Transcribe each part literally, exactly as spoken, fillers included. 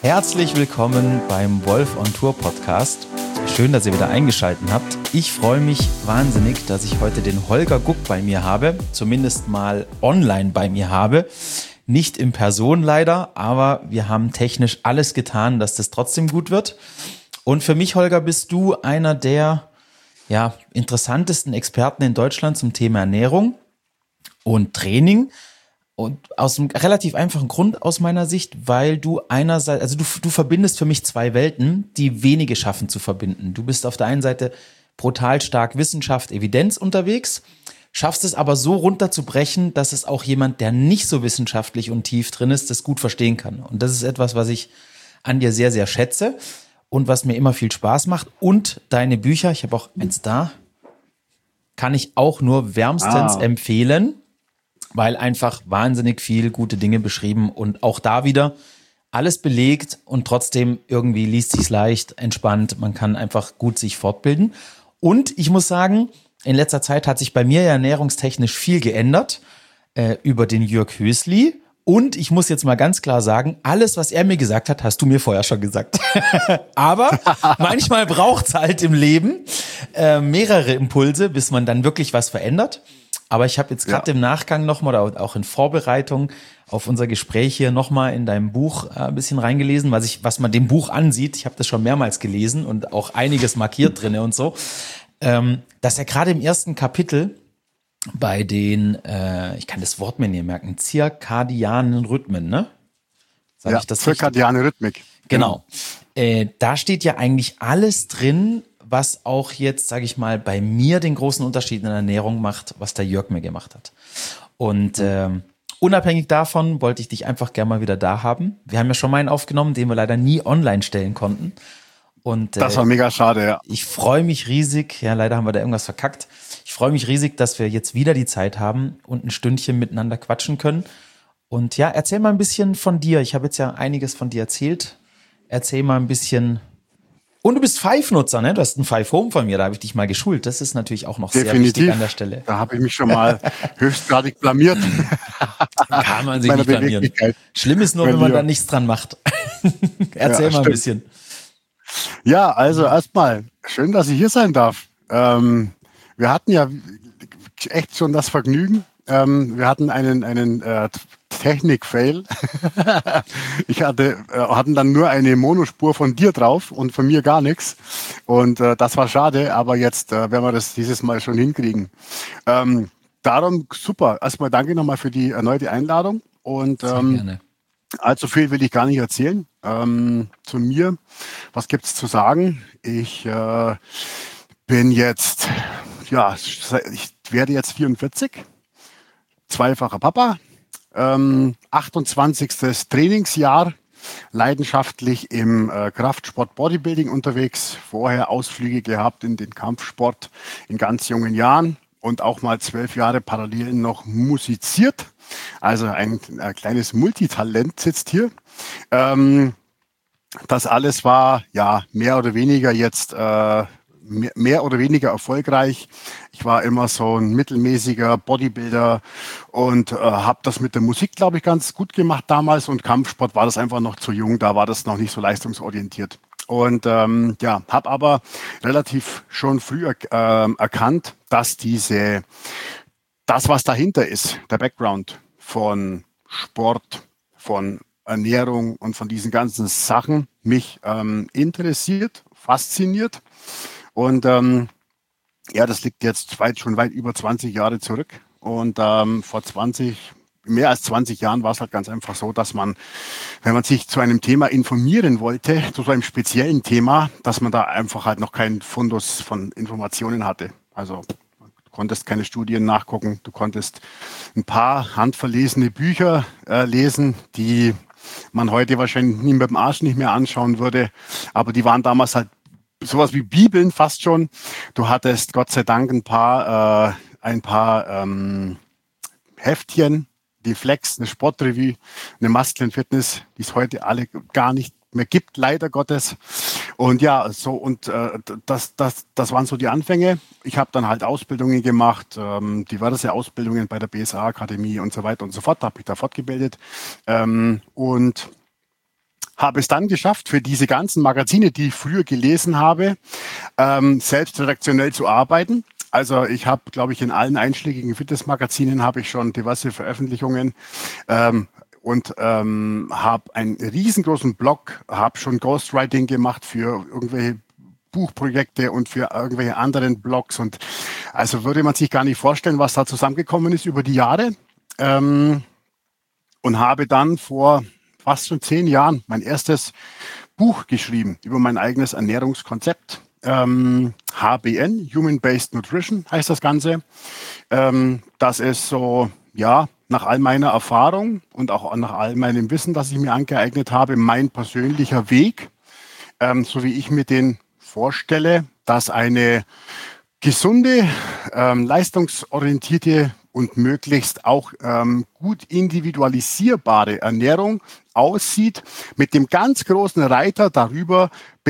Herzlich willkommen beim Wolf on Tour Podcast. Schön, dass ihr wieder eingeschaltet habt. Ich freue mich wahnsinnig, dass ich heute den Holger Guck bei mir habe, zumindest mal online bei mir habe. Nicht in Person leider, aber wir haben technisch alles getan, dass das trotzdem gut wird. Und für mich, Holger, bist du einer der ja, interessantesten Experten in Deutschland zum Thema Ernährung und Training. Und aus einem relativ einfachen Grund aus meiner Sicht, weil du einerseits, also du, du verbindest für mich zwei Welten, die wenige schaffen zu verbinden. Du bist auf der einen Seite brutal stark Wissenschaft, Evidenz unterwegs, schaffst es aber so runterzubrechen, dass es auch jemand, der nicht so wissenschaftlich und tief drin ist, das gut verstehen kann. Und das ist etwas, was ich an dir sehr, sehr schätze und was mir immer viel Spaß macht. Und deine Bücher, ich habe auch eins da, kann ich auch nur wärmstens ah. empfehlen. Weil einfach wahnsinnig viel gute Dinge beschrieben und auch da wieder alles belegt und trotzdem irgendwie liest sich's leicht, entspannt, man kann einfach gut sich fortbilden. Und ich muss sagen, in letzter Zeit hat sich bei mir ja ernährungstechnisch viel geändert äh, über den Jörg Hösli. Und ich muss jetzt mal ganz klar sagen, alles, was er mir gesagt hat, hast du mir vorher schon gesagt. Aber manchmal braucht's halt im Leben äh, mehrere Impulse, bis man dann wirklich was verändert. Aber ich habe jetzt gerade ja. im Nachgang nochmal oder auch in Vorbereitung auf unser Gespräch hier nochmal in deinem Buch äh, ein bisschen reingelesen, was ich, was man dem Buch ansieht. Ich habe das schon mehrmals gelesen und auch einiges markiert drinne und so, ähm, dass er gerade im ersten Kapitel bei den, äh, ich kann das Wort mir nicht merken, zirkadianen Rhythmen, ne? Sag ja, ich das zirkadiane Rhythmik. Genau. Äh, da steht ja eigentlich alles drin, was auch jetzt, sage ich mal, bei mir den großen Unterschied in der Ernährung macht, was der Jörg mir gemacht hat. Und ähm, unabhängig davon wollte ich dich einfach gerne mal wieder da haben. Wir haben ja schon mal einen aufgenommen, den wir leider nie online stellen konnten. Und, äh, das war mega schade, ja. Ich freue mich riesig, ja, leider haben wir da irgendwas verkackt. Ich freue mich riesig, dass wir jetzt wieder die Zeit haben und ein Stündchen miteinander quatschen können. Und ja, erzähl mal ein bisschen von dir. Ich habe jetzt ja einiges von dir erzählt. Erzähl mal ein bisschen. Und du bist Five-Nutzer, ne? Du hast ein Five Home von mir, da habe ich dich mal geschult. Das ist natürlich auch noch Definitiv. Sehr wichtig an der Stelle. Da habe ich mich schon mal höchstgradig blamiert. Kann man sich nicht blamieren. Schlimm ist nur, wenn man da nichts dran macht. Erzähl ja, mal ein bisschen. Ja, also erstmal, schön, dass ich hier sein darf. Ähm, wir hatten ja echt schon das Vergnügen. Ähm, wir hatten einen, einen äh, Technik-Fail. ich hatte äh, hatten dann nur eine Monospur von dir drauf und von mir gar nichts. Und äh, das war schade, aber jetzt äh, werden wir das dieses Mal schon hinkriegen. Ähm, darum super. Erstmal danke nochmal für die erneute Einladung. Und ähm, Sehr gerne. Allzu viel will ich gar nicht erzählen. Ähm, zu mir, was gibt's zu sagen? Ich äh, bin jetzt, ja, ich werde jetzt vierundvierzig. Zweifacher Papa, ähm, achtundzwanzigstes Trainingsjahr, leidenschaftlich im äh, Kraftsport Bodybuilding unterwegs, vorher Ausflüge gehabt in den Kampfsport in ganz jungen Jahren und auch mal zwölf Jahre parallel noch musiziert. Also ein, ein kleines Multitalent sitzt hier. Ähm, das alles war ja mehr oder weniger jetzt äh, mehr oder weniger erfolgreich. Ich war immer so ein mittelmäßiger Bodybuilder und äh, habe das mit der Musik, glaube ich, ganz gut gemacht damals. Und Kampfsport war das einfach noch zu jung, da war das noch nicht so leistungsorientiert. Und ähm, ja, habe aber relativ schon früh er, äh, erkannt, dass diese, das, was dahinter ist, der Background von Sport, von Ernährung und von diesen ganzen Sachen mich ähm, interessiert, fasziniert. Und ähm, ja, das liegt jetzt weit, schon weit über zwanzig Jahre zurück. Und ähm, vor zwanzig, mehr als zwanzig Jahren war es halt ganz einfach so, dass man, wenn man sich zu einem Thema informieren wollte, zu so einem speziellen Thema, dass man da einfach halt noch keinen Fundus von Informationen hatte. Also du konntest keine Studien nachgucken, du konntest ein paar handverlesene Bücher äh, lesen, die man heute wahrscheinlich nie mit dem Arsch nicht mehr anschauen würde. Aber die waren damals halt sowas wie Bibeln fast schon. Du hattest Gott sei Dank ein paar, äh, ein paar ähm, Heftchen, die Flex, eine Sportrevue, eine Muscle and Fitness, die es heute alle gar nicht mehr gibt, leider Gottes. Und ja, so und äh, das, das, das waren so die Anfänge. Ich habe dann halt Ausbildungen gemacht, ähm, diverse Ausbildungen bei der B S A-Akademie und so weiter und so fort, habe mich da fortgebildet. Ähm, und habe es dann geschafft, für diese ganzen Magazine, die ich früher gelesen habe, ähm, selbst redaktionell zu arbeiten. Also ich habe, glaube ich, in allen einschlägigen Fitnessmagazinen habe ich schon diverse Veröffentlichungen ähm, und ähm, habe einen riesengroßen Blog, habe schon Ghostwriting gemacht für irgendwelche Buchprojekte und für irgendwelche anderen Blogs. Und also würde man sich gar nicht vorstellen, was da zusammengekommen ist über die Jahre. Ähm, und habe dann vor fast schon zehn Jahren mein erstes Buch geschrieben über mein eigenes Ernährungskonzept. Ähm, H B N, Human-Based Nutrition heißt das Ganze. Ähm, das ist so, ja, nach all meiner Erfahrung und auch nach all meinem Wissen, das ich mir angeeignet habe, mein persönlicher Weg, ähm, so wie ich mir den vorstelle, dass eine gesunde, ähm, leistungsorientierte und möglichst auch ähm, gut individualisierbare Ernährung aussieht, mit dem ganz großen Reiter darüber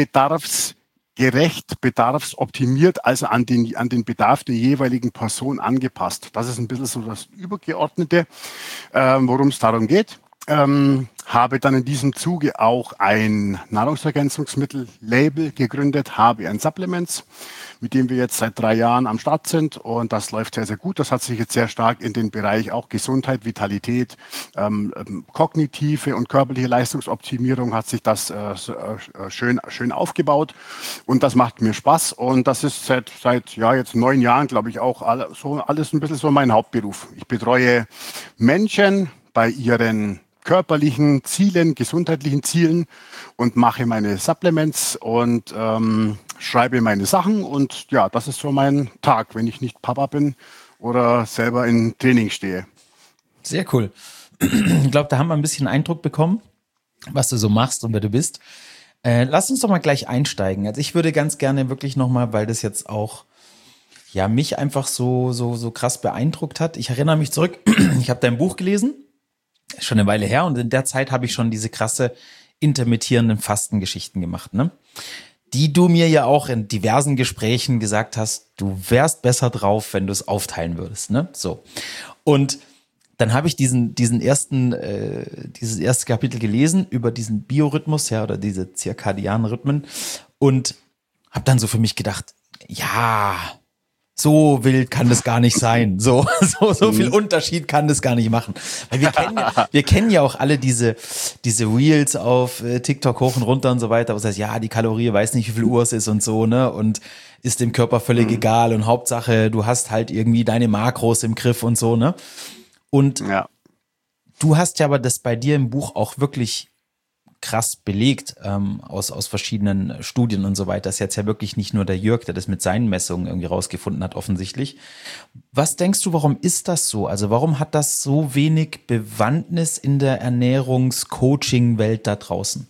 bedarfsgerecht, bedarfsoptimiert, also an den, an den Bedarf der jeweiligen Person angepasst. Das ist ein bisschen so das Übergeordnete, ähm, worum es darum geht. Ähm, habe dann in diesem Zuge auch ein Nahrungsergänzungsmittel-Label gegründet, H B N Supplements, mit dem wir jetzt seit drei Jahren am Start sind, und das läuft sehr, sehr gut. Das hat sich jetzt sehr stark in den Bereich auch Gesundheit, Vitalität, ähm, ähm, kognitive und körperliche Leistungsoptimierung hat sich das äh, äh, schön, schön aufgebaut, und das macht mir Spaß, und das ist seit, seit ja, jetzt neun Jahren, glaube ich, auch alle, so alles ein bisschen so mein Hauptberuf. Ich betreue Menschen bei ihren körperlichen Zielen, gesundheitlichen Zielen und mache meine Supplements und ähm, schreibe meine Sachen, und ja, das ist so mein Tag, wenn ich nicht Papa bin oder selber in Training stehe. Sehr cool. Ich glaube, da haben wir ein bisschen Eindruck bekommen, was du so machst und wer du bist. Äh, lass uns doch mal gleich einsteigen. Also ich würde ganz gerne wirklich nochmal, weil das jetzt auch ja mich einfach so so so krass beeindruckt hat. Ich erinnere mich zurück, ich habe dein Buch gelesen, schon eine Weile her, und in der Zeit habe ich schon diese krasse intermittierenden Fastengeschichten gemacht, ne? Die du mir ja auch in diversen Gesprächen gesagt hast, du wärst besser drauf, wenn du es aufteilen würdest, ne? So. Und dann habe ich diesen diesen ersten äh, dieses erste Kapitel gelesen über diesen Biorhythmus, ja, oder diese zirkadianen Rhythmen, und habe dann so für mich gedacht, ja, so wild kann das gar nicht sein. So, so, so viel Unterschied kann das gar nicht machen. Weil wir kennen ja, wir kennen ja auch alle diese, diese Reels auf äh, TikTok hoch und runter und so weiter. Wo es heißt, ja, die Kalorie weiß nicht, wie viel Uhr es ist und so, ne? Und ist dem Körper völlig mhm. egal. Und Hauptsache, du hast halt irgendwie deine Makros im Griff und so, ne? Und ja. Du hast ja aber das bei dir im Buch auch wirklich krass belegt, ähm, aus, aus verschiedenen Studien und so weiter. Das ist jetzt ja wirklich nicht nur der Jörg, der das mit seinen Messungen irgendwie rausgefunden hat, offensichtlich. Was denkst du, warum ist das so? Also warum hat das so wenig Bewandtnis in der Ernährungs-Coaching-Welt da draußen?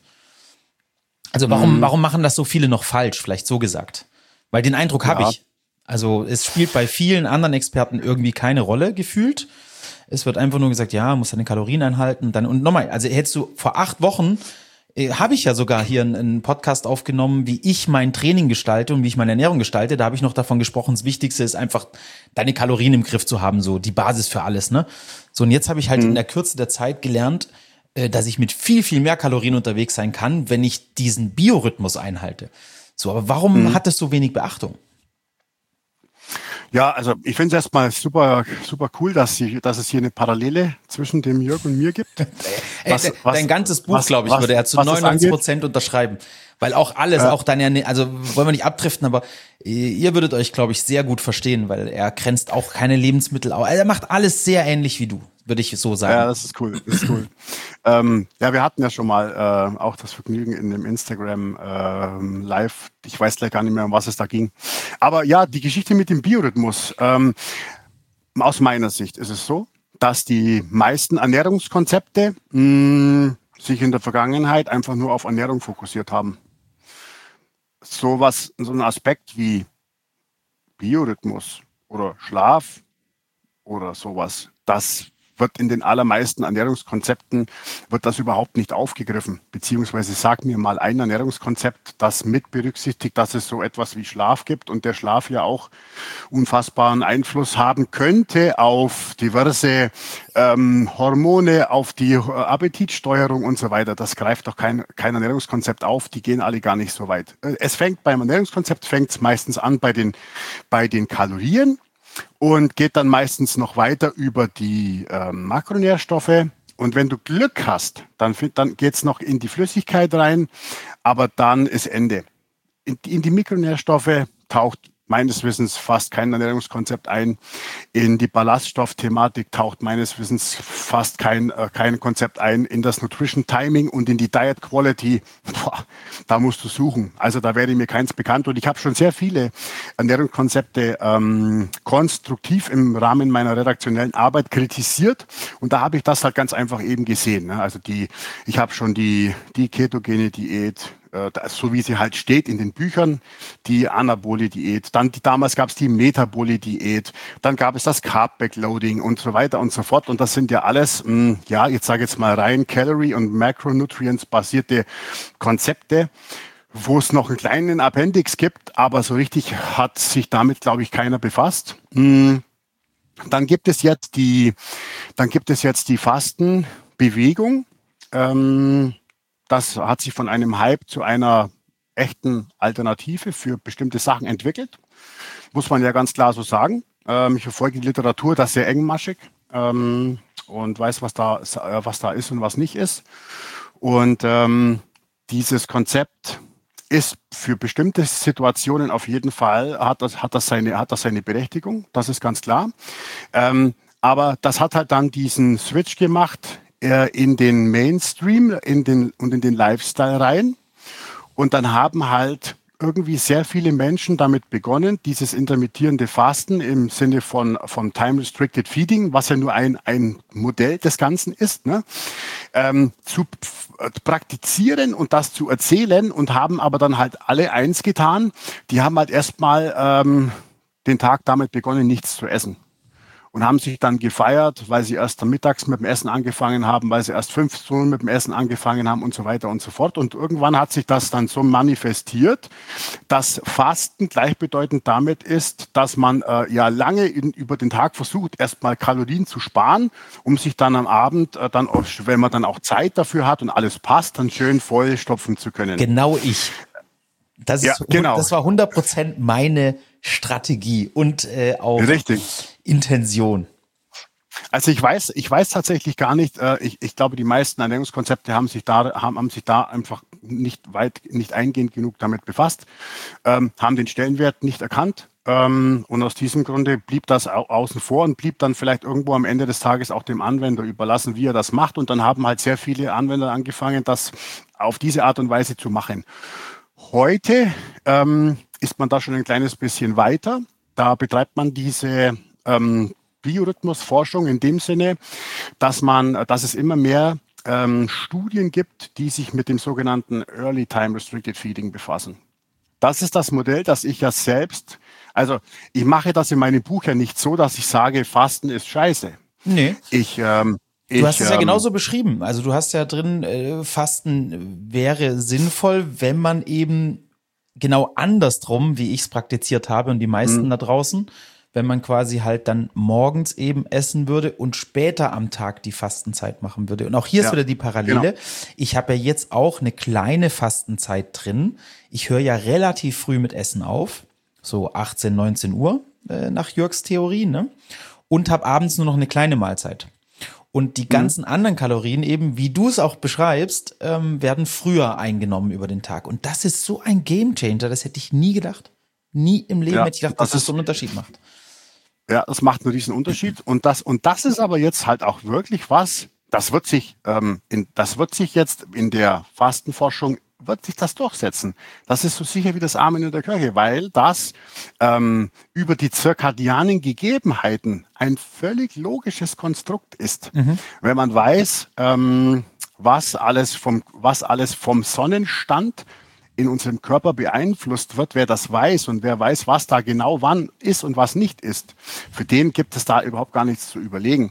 Also warum, mhm. warum machen das so viele noch falsch, vielleicht so gesagt? Weil den Eindruck habe ja. ich. Also es spielt bei vielen anderen Experten irgendwie keine Rolle, gefühlt. Es wird einfach nur gesagt, ja, muss deine Kalorien einhalten. Dann, und nochmal, also hättest du vor acht Wochen, äh, habe ich ja sogar hier einen, einen Podcast aufgenommen, wie ich mein Training gestalte und wie ich meine Ernährung gestalte. Da habe ich noch davon gesprochen, das Wichtigste ist einfach, deine Kalorien im Griff zu haben, so die Basis für alles, ne? So, und jetzt habe ich halt mhm. in der Kürze der Zeit gelernt, äh, dass ich mit viel, viel mehr Kalorien unterwegs sein kann, wenn ich diesen Biorhythmus einhalte. So, aber warum mhm. hat das so wenig Beachtung? Ja, also ich finde es erstmal super, super cool, dass, sie, dass es hier eine Parallele zwischen dem Jörg und mir gibt. Was, Ey, was, dein ganzes Buch, glaube ich, was, würde er zu neunundneunzig Prozent unterschreiben. Weil auch alles, ja. auch deine, also wollen wir nicht abdriften, aber ihr würdet euch, glaube ich, sehr gut verstehen, weil er grenzt auch keine Lebensmittel auf. Also er macht alles sehr ähnlich wie du, würde ich so sagen. Ja, das ist cool, das ist cool. ähm, ja, wir hatten ja schon mal äh, auch das Vergnügen in dem Instagram äh, Live. Ich weiß gleich gar nicht mehr, um was es da ging. Aber ja, die Geschichte mit dem Biorhythmus. Ähm, aus meiner Sicht ist es so, dass die meisten Ernährungskonzepte mh, sich in der Vergangenheit einfach nur auf Ernährung fokussiert haben. So was, so ein Aspekt wie Biorhythmus oder Schlaf oder sowas, das wird in den allermeisten Ernährungskonzepten wird das überhaupt nicht aufgegriffen. Beziehungsweise sag mir mal ein Ernährungskonzept, das mit berücksichtigt, dass es so etwas wie Schlaf gibt und der Schlaf ja auch unfassbaren Einfluss haben könnte auf diverse ähm, Hormone, auf die äh, Appetitsteuerung und so weiter. Das greift doch kein, kein Ernährungskonzept auf. Die gehen alle gar nicht so weit. Es fängt beim Ernährungskonzept fängt es meistens an bei den, bei den Kalorien. Und geht dann meistens noch weiter über die äh, Makronährstoffe. Und wenn du Glück hast, dann, dann geht es noch in die Flüssigkeit rein, aber dann ist Ende. In, in die Mikronährstoffe taucht meines Wissens fast kein Ernährungskonzept ein. In die Ballaststoffthematik taucht meines Wissens fast kein, äh, kein Konzept ein. In das Nutrition Timing und in die Diet Quality, boah, da musst du suchen. Also da wäre mir keins bekannt. Und ich habe schon sehr viele Ernährungskonzepte ähm, konstruktiv im Rahmen meiner redaktionellen Arbeit kritisiert. Und da habe ich das halt ganz einfach eben gesehen. Ne? Also die, ich habe schon die, die ketogene Diät, so wie sie halt steht in den Büchern, die Anabole-Diät. Dann die, damals gab es die Metabole-Diät. Dann gab es das Carb-Backloading und so weiter und so fort. Und das sind ja alles, mh, ja, jetzt sage ich jetzt mal rein Calorie- und Macronutrients-basierte Konzepte, wo es noch einen kleinen Appendix gibt, aber so richtig hat sich damit, glaube ich, keiner befasst. Mh. Dann gibt es jetzt die, dann gibt es jetzt die Fastenbewegung. Ähm, Das hat sich von einem Hype zu einer echten Alternative für bestimmte Sachen entwickelt. Muss man ja ganz klar so sagen. Ähm, ich verfolge die Literatur, das ist sehr engmaschig ähm, und weiß, was da, was da ist und was nicht ist. Und ähm, dieses Konzept ist für bestimmte Situationen auf jeden Fall, hat das, hat das, seine, hat das seine Berechtigung, das ist ganz klar. Ähm, aber das hat halt dann diesen Switch gemacht in den Mainstream in den, und in den Lifestyle rein. Und dann haben halt irgendwie sehr viele Menschen damit begonnen, dieses intermittierende Fasten im Sinne von, von Time-Restricted Feeding, was ja nur ein, ein Modell des Ganzen ist, ne, ähm, zu äh, praktizieren und das zu erzählen und haben aber dann halt alle eins getan. Die haben halt erstmal ähm, den Tag damit begonnen, nichts zu essen. Und haben sich dann gefeiert, weil sie erst am Mittags mit dem Essen angefangen haben, weil sie erst fünf Stunden mit dem Essen angefangen haben und so weiter und so fort. Und irgendwann hat sich das dann so manifestiert, dass Fasten gleichbedeutend damit ist, dass man äh, ja lange in, über den Tag versucht, erstmal Kalorien zu sparen, um sich dann am Abend, äh, dann, wenn man dann auch Zeit dafür hat und alles passt, dann schön voll stopfen zu können. Genau ich. Das, ist, ja, genau. Das war hundert Prozent meine Strategie und äh, auch Richtig. Intention. Also ich weiß, ich weiß tatsächlich gar nicht, äh, ich, ich glaube, die meisten Ernährungskonzepte haben sich da, haben, haben sich da einfach nicht weit, nicht eingehend genug damit befasst, ähm, haben den Stellenwert nicht erkannt. Ähm, und aus diesem Grunde blieb das au- außen vor und blieb dann vielleicht irgendwo am Ende des Tages auch dem Anwender überlassen, wie er das macht. Und dann haben halt sehr viele Anwender angefangen, das auf diese Art und Weise zu machen. Heute ähm, ist man da schon ein kleines bisschen weiter. Da betreibt man diese ähm, Biorhythmusforschung in dem Sinne, dass man, dass es immer mehr ähm, Studien gibt, die sich mit dem sogenannten Early Time Restricted Feeding befassen. Das ist das Modell, das ich ja selbst, also ich mache das in meinem Buch ja nicht so, dass ich sage, Fasten ist scheiße. Nee. Ich ähm, Du ich, hast es ja ähm, genauso beschrieben. Also du hast ja drin, äh, Fasten wäre sinnvoll, wenn man eben genau andersrum, wie ich es praktiziert habe und die meisten Mhm. da draußen, wenn man quasi halt dann morgens eben essen würde und später am Tag die Fastenzeit machen würde. Und auch hier ist Ja, wieder die Parallele. genau. Ich habe ja jetzt auch eine kleine Fastenzeit drin. Ich höre ja relativ früh mit Essen auf, so achtzehn, neunzehn Uhr äh, nach Jörgs Theorie, ne? Und habe abends nur noch eine kleine Mahlzeit. Und die ganzen mhm. anderen Kalorien eben, wie du es auch beschreibst, ähm, werden früher eingenommen über den Tag. Und das ist so ein Gamechanger, das hätte ich nie gedacht. Nie im Leben Ja, hätte ich gedacht, dass das das ist- so einen Unterschied macht. Ja, das macht nur diesen Unterschied. Und das, und das ist aber jetzt halt auch wirklich was, das wird sich, ähm, in, das wird sich jetzt in der Fastenforschung, wird sich das durchsetzen. Das ist so sicher wie das Amen in der Kirche, weil das ähm, über die zirkadianen Gegebenheiten ein völlig logisches Konstrukt ist. Wenn man weiß, ähm, was alles vom, was alles vom Sonnenstand in unserem Körper beeinflusst wird, wer das weiß und wer weiß, was da genau wann ist und was nicht ist, für den gibt es da überhaupt gar nichts zu überlegen.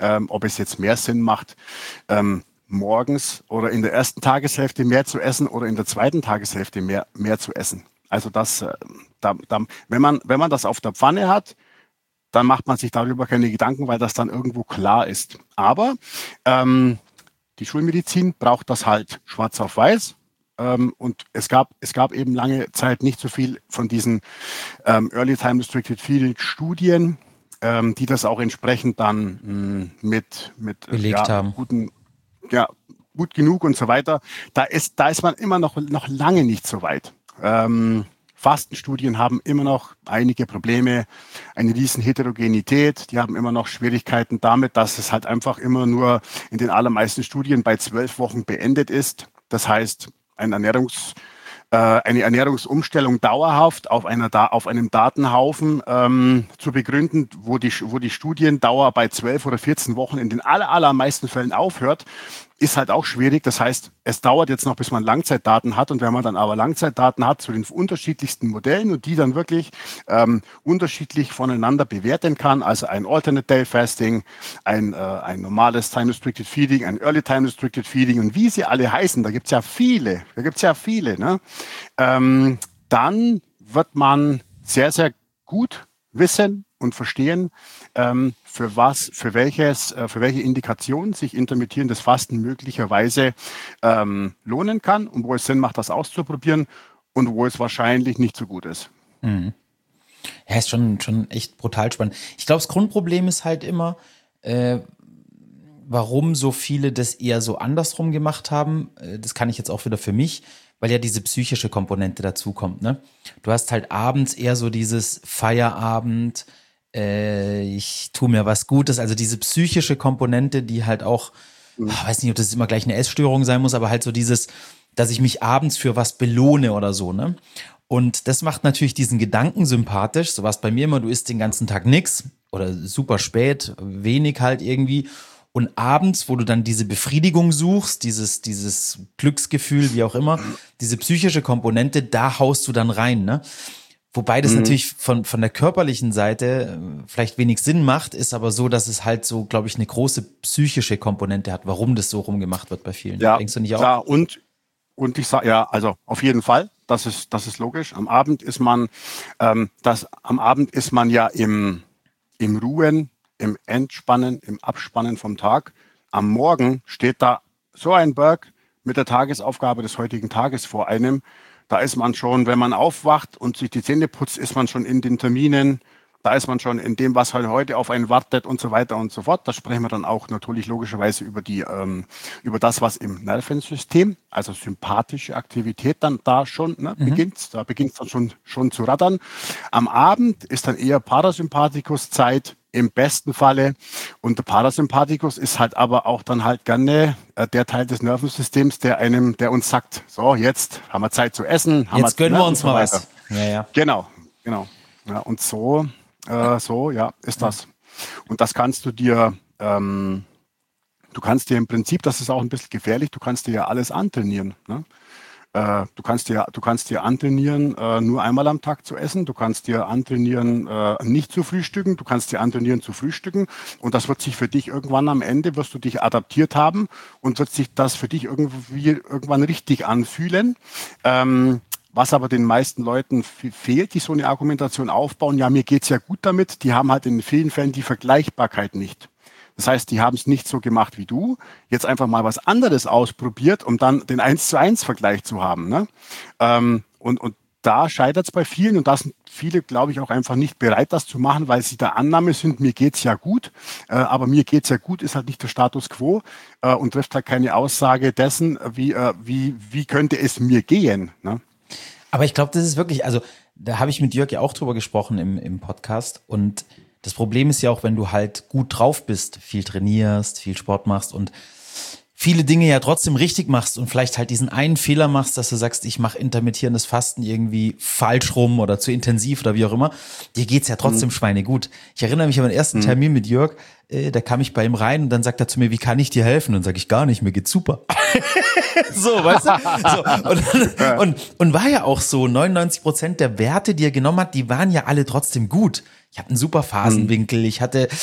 ähm, ob es jetzt mehr Sinn macht, ähm, morgens oder in der ersten Tageshälfte mehr zu essen oder in der zweiten Tageshälfte mehr, mehr zu essen. Also das, äh, da, da, wenn man, wenn man das auf der Pfanne hat, dann macht man sich darüber keine Gedanken, weil das dann irgendwo klar ist. Aber ähm, die Schulmedizin braucht das halt schwarz auf weiß. Ähm, und es gab, es gab eben lange Zeit nicht so viel von diesen ähm, Early Time Restricted Feeding Studien, ähm, die das auch entsprechend dann mh, mit, mit belegt ja, haben. guten, ja, gut genug und so weiter. Da ist, da ist man immer noch, noch lange nicht so weit. Ähm, Fastenstudien haben immer noch einige Probleme, eine riesen Heterogenität. Die haben immer noch Schwierigkeiten damit, dass es halt einfach immer nur in den allermeisten Studien bei zwölf Wochen beendet ist. Das heißt, ein Ernährungs, äh, eine Ernährungsumstellung dauerhaft auf, einer, da, auf einem Datenhaufen ähm, zu begründen, wo die, wo die Studiendauer bei zwölf oder vierzehn Wochen in den aller, allermeisten Fällen aufhört, ist halt auch schwierig. Das heißt, es dauert jetzt noch, bis man Langzeitdaten hat. Und wenn man dann aber Langzeitdaten hat zu den unterschiedlichsten Modellen und die dann wirklich ähm, unterschiedlich voneinander bewerten kann, also ein Alternate Day Fasting, ein, äh, ein normales Time Restricted Feeding, ein Early Time Restricted Feeding und wie sie alle heißen, da gibt's ja viele, da gibt's ja viele, ne? ähm, dann wird man sehr, sehr gut wissen und verstehen, ähm, für was, für welches, äh, für welche Indikation sich intermittierendes Fasten möglicherweise ähm, lohnen kann und wo es Sinn macht, das auszuprobieren und wo es wahrscheinlich nicht so gut ist. Mhm. Ja, ist schon, schon echt brutal spannend. Ich glaube, das Grundproblem ist halt immer, äh, warum so viele das eher so andersrum gemacht haben. Äh, das kann ich jetzt auch wieder für mich, weil ja diese psychische Komponente dazukommt, ne? Du hast halt abends eher so dieses Feierabend, äh, ich tue mir was Gutes, also diese psychische Komponente, die halt auch, mhm. ich weiß nicht, ob das immer gleich eine Essstörung sein muss, aber halt so dieses, dass ich mich abends für was belohne oder so, ne? Und das macht natürlich diesen Gedanken sympathisch, so was bei mir immer, du isst den ganzen Tag nix oder super spät, wenig halt irgendwie. Und abends, wo du dann diese Befriedigung suchst, dieses, dieses Glücksgefühl, wie auch immer, diese psychische Komponente, da haust du dann rein, ne? Wobei das mhm. natürlich von, von der körperlichen Seite vielleicht wenig Sinn macht, ist aber so, dass es halt so, glaube ich, eine große psychische Komponente hat, warum das so rumgemacht wird bei vielen. Ja, denkst du nicht auch? Klar, und, und ich sage, ja, also auf jeden Fall, das ist, das ist logisch. Am Abend ist man, ähm, das, am Abend ist man ja im, im Ruhen, im Entspannen, im Abspannen vom Tag. Am Morgen steht da so ein Berg mit der Tagesaufgabe des heutigen Tages vor einem. Da ist man schon, wenn man aufwacht und sich die Zähne putzt, ist man schon in den Terminen. Da ist man schon in dem, was halt heute auf einen wartet und so weiter und so fort. Da sprechen wir dann auch natürlich logischerweise über die, ähm, über das, was im Nervensystem, also sympathische Aktivität dann da schon ne, mhm. beginnt. Da beginnt es dann schon, schon zu rattern. Am Abend ist dann eher Parasympathikus-Zeit im besten Falle. Und der Parasympathikus ist halt aber auch dann halt gerne äh, der Teil des Nervensystems, der einem, der uns sagt, so jetzt haben wir Zeit zu essen. Haben jetzt wir, gönnen ne, wir uns so mal weiter. was. Ja, ja. Genau, genau. Ja, und so, äh, so, ja, ist das. Und das kannst du dir, ähm, du kannst dir im Prinzip, das ist auch ein bisschen gefährlich, du kannst dir ja alles antrainieren. Ne? Äh, du kannst dir, du kannst dir antrainieren, äh, nur einmal am Tag zu essen. Du kannst dir antrainieren, äh, nicht zu frühstücken. Du kannst dir antrainieren, zu frühstücken. Und das wird sich für dich irgendwann am Ende, wirst du dich adaptiert haben und wird sich das für dich irgendwie irgendwann richtig anfühlen. Ähm, Was aber den meisten Leuten fehlt, die so eine Argumentation aufbauen, ja, mir geht's ja gut damit, die haben halt in vielen Fällen die Vergleichbarkeit nicht. Das heißt, die haben es nicht so gemacht wie du, jetzt einfach mal was anderes ausprobiert, um dann den eins zu eins Vergleich zu haben. Ne? Ähm, und, und da scheitert es bei vielen und da sind viele, glaube ich, auch einfach nicht bereit, das zu machen, weil sie der Annahme sind, mir geht's ja gut, äh, aber mir geht's ja gut ist halt nicht der Status quo äh, und trifft halt keine Aussage dessen, wie, äh, wie, wie könnte es mir gehen. Ne? Aber ich glaube, das ist wirklich, also da habe ich mit Jörg ja auch drüber gesprochen im, im Podcast und das Problem ist ja auch, wenn du halt gut drauf bist, viel trainierst, viel Sport machst und viele Dinge ja trotzdem richtig machst und vielleicht halt diesen einen Fehler machst, dass du sagst, ich mache intermittierendes Fasten irgendwie falsch rum oder zu intensiv oder wie auch immer, dir geht's ja trotzdem mhm. schweinegut. Ich erinnere mich an meinen ersten mhm. Termin mit Jörg, äh, da kam ich bei ihm rein und dann sagt er zu mir, wie kann ich dir helfen? Und dann sage ich, gar nicht, mir geht's super. So, weißt du? So, und, ja. und, und war ja auch so, neunundneunzig Prozent der Werte, die er genommen hat, die waren ja alle trotzdem gut. Ich hatte einen super Phasenwinkel, ich hatte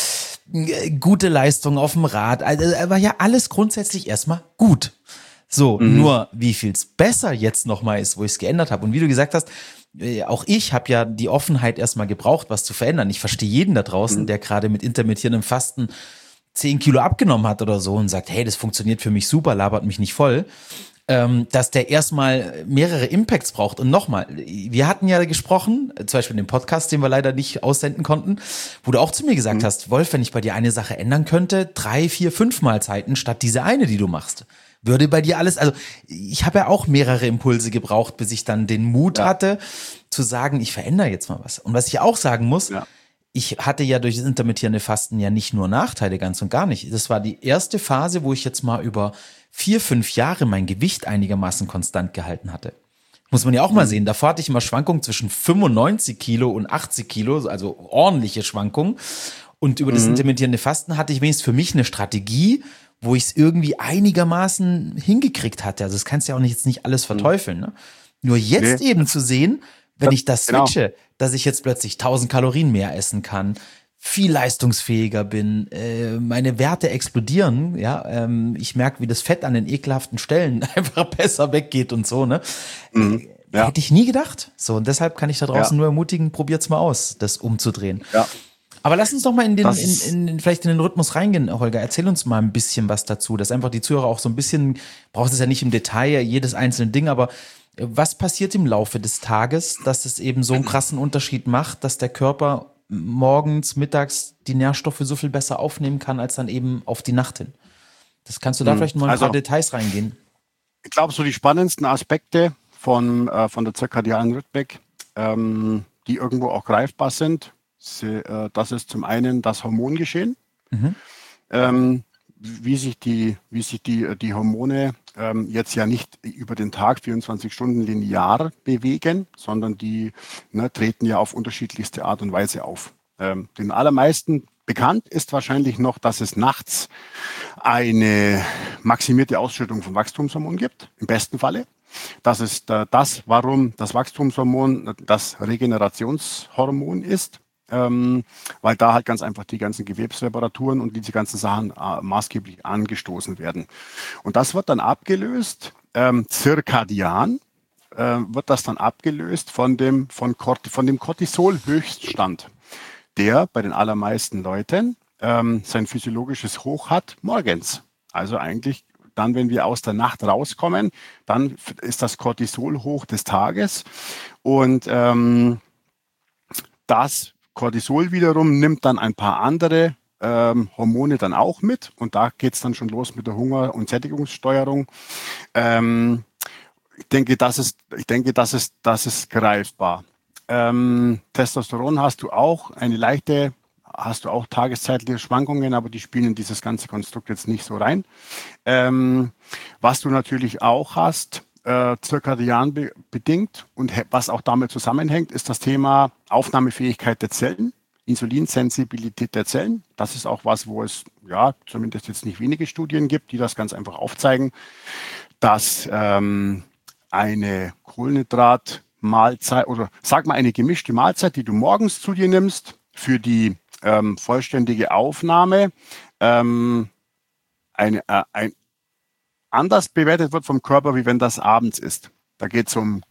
gute Leistung auf dem Rad, also war ja alles grundsätzlich erstmal gut. So, mhm. nur wie viel es besser jetzt nochmal ist, wo ich es geändert habe. Und wie du gesagt hast, auch ich habe ja die Offenheit erstmal gebraucht, was zu verändern. Ich verstehe jeden da draußen, mhm. der gerade mit intermittierendem Fasten zehn Kilo abgenommen hat oder so und sagt, hey, das funktioniert für mich super, labert mich nicht voll, ähm, dass der erstmal mehrere Impacts braucht. Und nochmal, wir hatten ja gesprochen, zum Beispiel in dem Podcast, den wir leider nicht aussenden konnten, wo du auch zu mir gesagt mhm. hast, Wolf, wenn ich bei dir eine Sache ändern könnte, drei, vier, fünf Mahlzeiten statt diese eine, die du machst. Würde bei dir alles, also ich habe ja auch mehrere Impulse gebraucht, bis ich dann den Mut ja. hatte, zu sagen, ich verändere jetzt mal was. Und was ich auch sagen muss, ja. ich hatte ja durch das intermittierende Fasten ja nicht nur Nachteile, ganz und gar nicht. Das war die erste Phase, wo ich jetzt mal über vier, fünf Jahre mein Gewicht einigermaßen konstant gehalten hatte. Muss man ja auch mal sehen. Davor hatte ich immer Schwankungen zwischen fünfundneunzig Kilo und achtzig Kilo, also ordentliche Schwankungen. Und über mhm. das intermittierende Fasten hatte ich wenigstens für mich eine Strategie, wo ich es irgendwie einigermaßen hingekriegt hatte. Also das kannst du ja auch nicht, jetzt nicht alles verteufeln. Ne? Nur jetzt nee. eben zu sehen, wenn ich das switche, genau. dass ich jetzt plötzlich tausend Kalorien mehr essen kann, viel leistungsfähiger bin, äh, meine Werte explodieren, ja, ähm, ich merke, wie das Fett an den ekelhaften Stellen einfach besser weggeht und so, ne? Mhm. Ja. Hätte ich nie gedacht. So, und deshalb kann ich da draußen ja. nur ermutigen, probiert's mal aus, das umzudrehen. Ja. Aber lass uns doch mal in den, in, in, in, vielleicht in den Rhythmus reingehen, Holger. Erzähl uns mal ein bisschen was dazu, dass einfach die Zuhörer auch so ein bisschen, brauchst es ja nicht im Detail, jedes einzelne Ding, aber was passiert im Laufe des Tages, dass es eben so einen krassen Unterschied macht, dass der Körper morgens, mittags die Nährstoffe so viel besser aufnehmen kann, als dann eben auf die Nacht hin? Das kannst du da hm. vielleicht mal ein also, paar Details reingehen? Ich glaube, so die spannendsten Aspekte von, äh, von der zirkadianen Rhythmik, ähm, die irgendwo auch greifbar sind, Sie, äh, das ist zum einen das Hormongeschehen, mhm. ähm, wie sich die, wie sich die, die Hormone ähm, jetzt ja nicht über den Tag vierundzwanzig Stunden linear bewegen, sondern die ne, treten ja auf unterschiedlichste Art und Weise auf. Ähm, den allermeisten bekannt ist wahrscheinlich noch, dass es nachts eine maximierte Ausschüttung von Wachstumshormon gibt, im besten Falle. Das ist äh, das, warum das Wachstumshormon das Regenerationshormon ist. Ähm, weil da halt ganz einfach die ganzen Gewebsreparaturen und diese ganzen Sachen äh, maßgeblich angestoßen werden. Und das wird dann abgelöst, ähm, zirkadian, äh, wird das dann abgelöst von dem, von, Cort- von dem Cortisol-Höchststand, der bei den allermeisten Leuten ähm, sein physiologisches Hoch hat morgens. Also eigentlich dann, wenn wir aus der Nacht rauskommen, dann ist das Cortisol-Hoch des Tages und ähm, das Cortisol wiederum nimmt dann ein paar andere ähm, Hormone dann auch mit und da geht es dann schon los mit der Hunger- und Sättigungssteuerung. Ähm, ich denke, das ist, ich denke, das ist, das ist greifbar. Ähm, Testosteron hast du auch eine leichte, hast du auch tageszeitliche Schwankungen, aber die spielen in dieses ganze Konstrukt jetzt nicht so rein. Ähm, was du natürlich auch hast, Äh, zirkadian be- bedingt und he- was auch damit zusammenhängt, ist das Thema Aufnahmefähigkeit der Zellen, Insulinsensibilität der Zellen. Das ist auch was, wo es ja zumindest jetzt nicht wenige Studien gibt, die das ganz einfach aufzeigen, dass ähm, eine Kohlenhydratmahlzeit oder sag mal eine gemischte Mahlzeit, die du morgens zu dir nimmst, für die ähm, vollständige Aufnahme ähm, eine, äh, ein anders bewertet wird vom Körper, wie wenn das abends ist. Da geht es um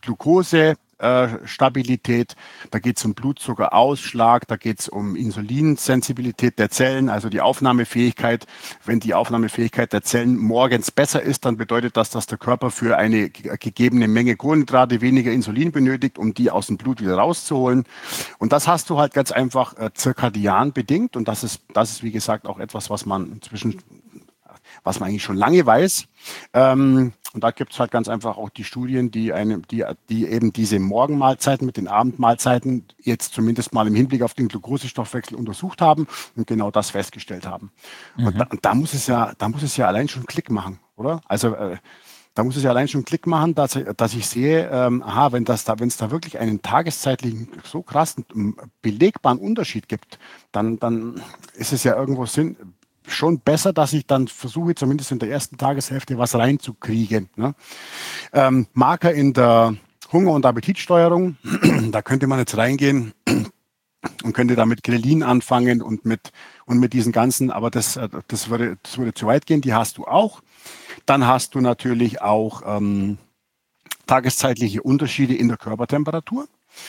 Glukosestabilität, äh, da geht es um Blutzuckerausschlag, da geht es um Insulinsensibilität der Zellen, also die Aufnahmefähigkeit. Wenn die Aufnahmefähigkeit der Zellen morgens besser ist, dann bedeutet das, dass der Körper für eine ge- gegebene Menge Kohlenhydrate weniger Insulin benötigt, um die aus dem Blut wieder rauszuholen. Und das hast du halt ganz einfach äh, zirkadian bedingt. Und das ist, das ist, wie gesagt, auch etwas, was man inzwischen was man eigentlich schon lange weiß. Ähm, und da gibt es halt ganz einfach auch die Studien, die, eine, die, die eben diese Morgenmahlzeiten mit den Abendmahlzeiten jetzt zumindest mal im Hinblick auf den Glukosestoffwechsel untersucht haben und genau das festgestellt haben. Mhm. Und, da, und da muss es ja, da muss es ja allein schon Klick machen, oder? Also äh, da muss es ja allein schon Klick machen, dass, dass ich sehe, ähm, aha, wenn das da, wenn es da wirklich einen tageszeitlichen so krassen belegbaren Unterschied gibt, dann, dann ist es ja irgendwo Sinn. Schon besser, dass ich dann versuche, zumindest in der ersten Tageshälfte was reinzukriegen. Ne? Ähm, Marker in der Hunger- und Appetitsteuerung, da könnte man jetzt reingehen und könnte da mit Grelin anfangen und mit und mit diesen ganzen, aber das, äh, das, würde, das würde zu weit gehen, die hast du auch. Dann hast du natürlich auch ähm, tageszeitliche Unterschiede in der Körpertemperatur.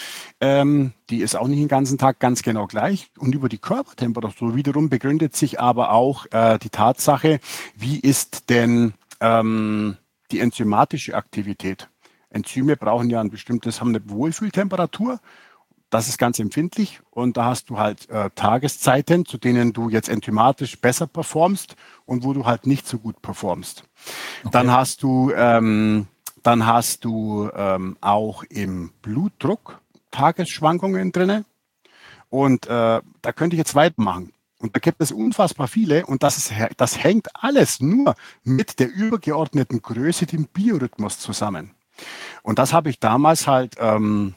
Ähm, die ist auch nicht den ganzen Tag ganz genau gleich. Und über die Körpertemperatur wiederum begründet sich aber auch äh, die Tatsache, wie ist denn ähm, die enzymatische Aktivität. Enzyme brauchen ja ein bestimmtes, haben eine Wohlfühltemperatur. Das ist ganz empfindlich und da hast du halt äh, Tageszeiten, zu denen du jetzt enzymatisch besser performst und wo du halt nicht so gut performst. Okay. Dann hast du, ähm, dann hast du ähm, auch im Blutdruck Tagesschwankungen drinne und äh, da könnte ich jetzt weitermachen. Und da gibt es unfassbar viele und das, ist, das hängt alles nur mit der übergeordneten Größe, dem Biorhythmus zusammen. Und das habe ich damals halt ähm,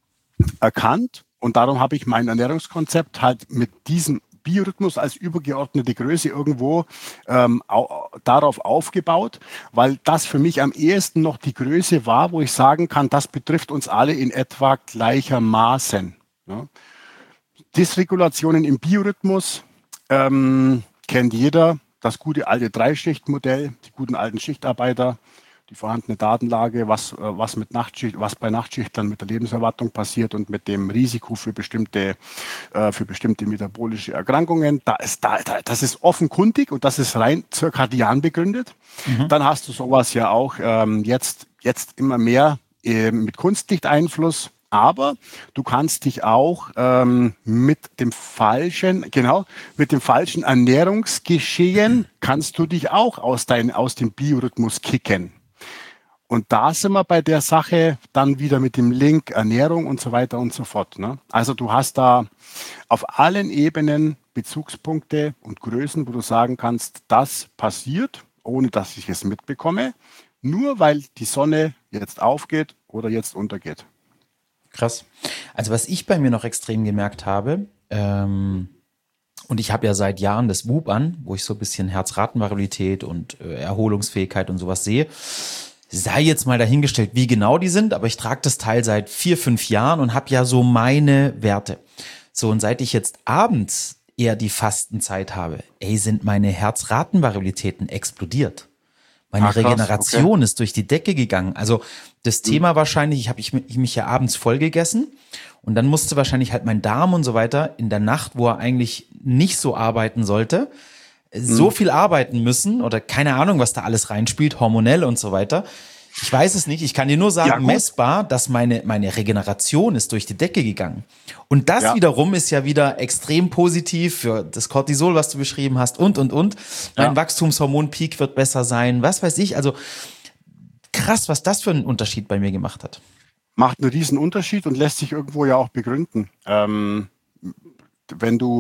erkannt und darum habe ich mein Ernährungskonzept halt mit diesem Biorhythmus als übergeordnete Größe irgendwo ähm, au- darauf aufgebaut, weil das für mich am ehesten noch die Größe war, wo ich sagen kann, das betrifft uns alle in etwa gleichermaßen. Ja. Dysregulationen im Biorhythmus ähm, kennt jeder. Das gute alte Dreischichtmodell, die guten alten Schichtarbeiter, die vorhandene Datenlage, was, äh, was, mit Nachtschicht, was bei Nachtschichtlern mit der Lebenserwartung passiert und mit dem Risiko für bestimmte, äh, für bestimmte metabolische Erkrankungen. Da ist, da, da, das ist offenkundig und das ist rein zirkadian begründet. Mhm. Dann hast du sowas ja auch ähm, jetzt, jetzt immer mehr äh, mit Kunstlichteinfluss. Aber du kannst dich auch ähm, mit dem falschen, genau, mit dem falschen Ernährungsgeschehen kannst du dich auch aus, dein, aus dem Biorhythmus kicken. Und da sind wir bei der Sache dann wieder mit dem Link Ernährung und so weiter und so fort. Ne? Also du hast da auf allen Ebenen Bezugspunkte und Größen, wo du sagen kannst, das passiert, ohne dass ich es mitbekomme, nur weil die Sonne jetzt aufgeht oder jetzt untergeht. Krass. Also was ich bei mir noch extrem gemerkt habe, ähm, und ich habe ja seit Jahren das W U P an, wo ich so ein bisschen Herzratenvariabilität und äh, Erholungsfähigkeit und sowas sehe. Sei jetzt mal dahingestellt, wie genau die sind, aber ich trage das Teil seit vier, fünf Jahren und habe ja so meine Werte. So, und seit ich jetzt abends eher die Fastenzeit habe, ey, sind meine Herzratenvariabilitäten explodiert. Meine ah, krass, Regeneration okay. ist durch die Decke gegangen. Also das mhm. Thema wahrscheinlich, ich habe ich, ich mich ja abends voll gegessen und dann musste wahrscheinlich halt mein Darm und so weiter in der Nacht, wo er eigentlich nicht so arbeiten sollte, so viel arbeiten müssen oder keine Ahnung, was da alles reinspielt, hormonell und so weiter. Ich weiß es nicht. Ich kann dir nur sagen, ja, messbar, dass meine, meine Regeneration ist durch die Decke gegangen. Und das ja. wiederum ist ja wieder extrem positiv für das Cortisol, was du beschrieben hast und, und, und. Mein ja. Wachstumshormonpeak wird besser sein. Was weiß ich. Also krass, was das für einen Unterschied bei mir gemacht hat. Macht einen riesen Unterschied und lässt sich irgendwo ja auch begründen. Ähm, wenn du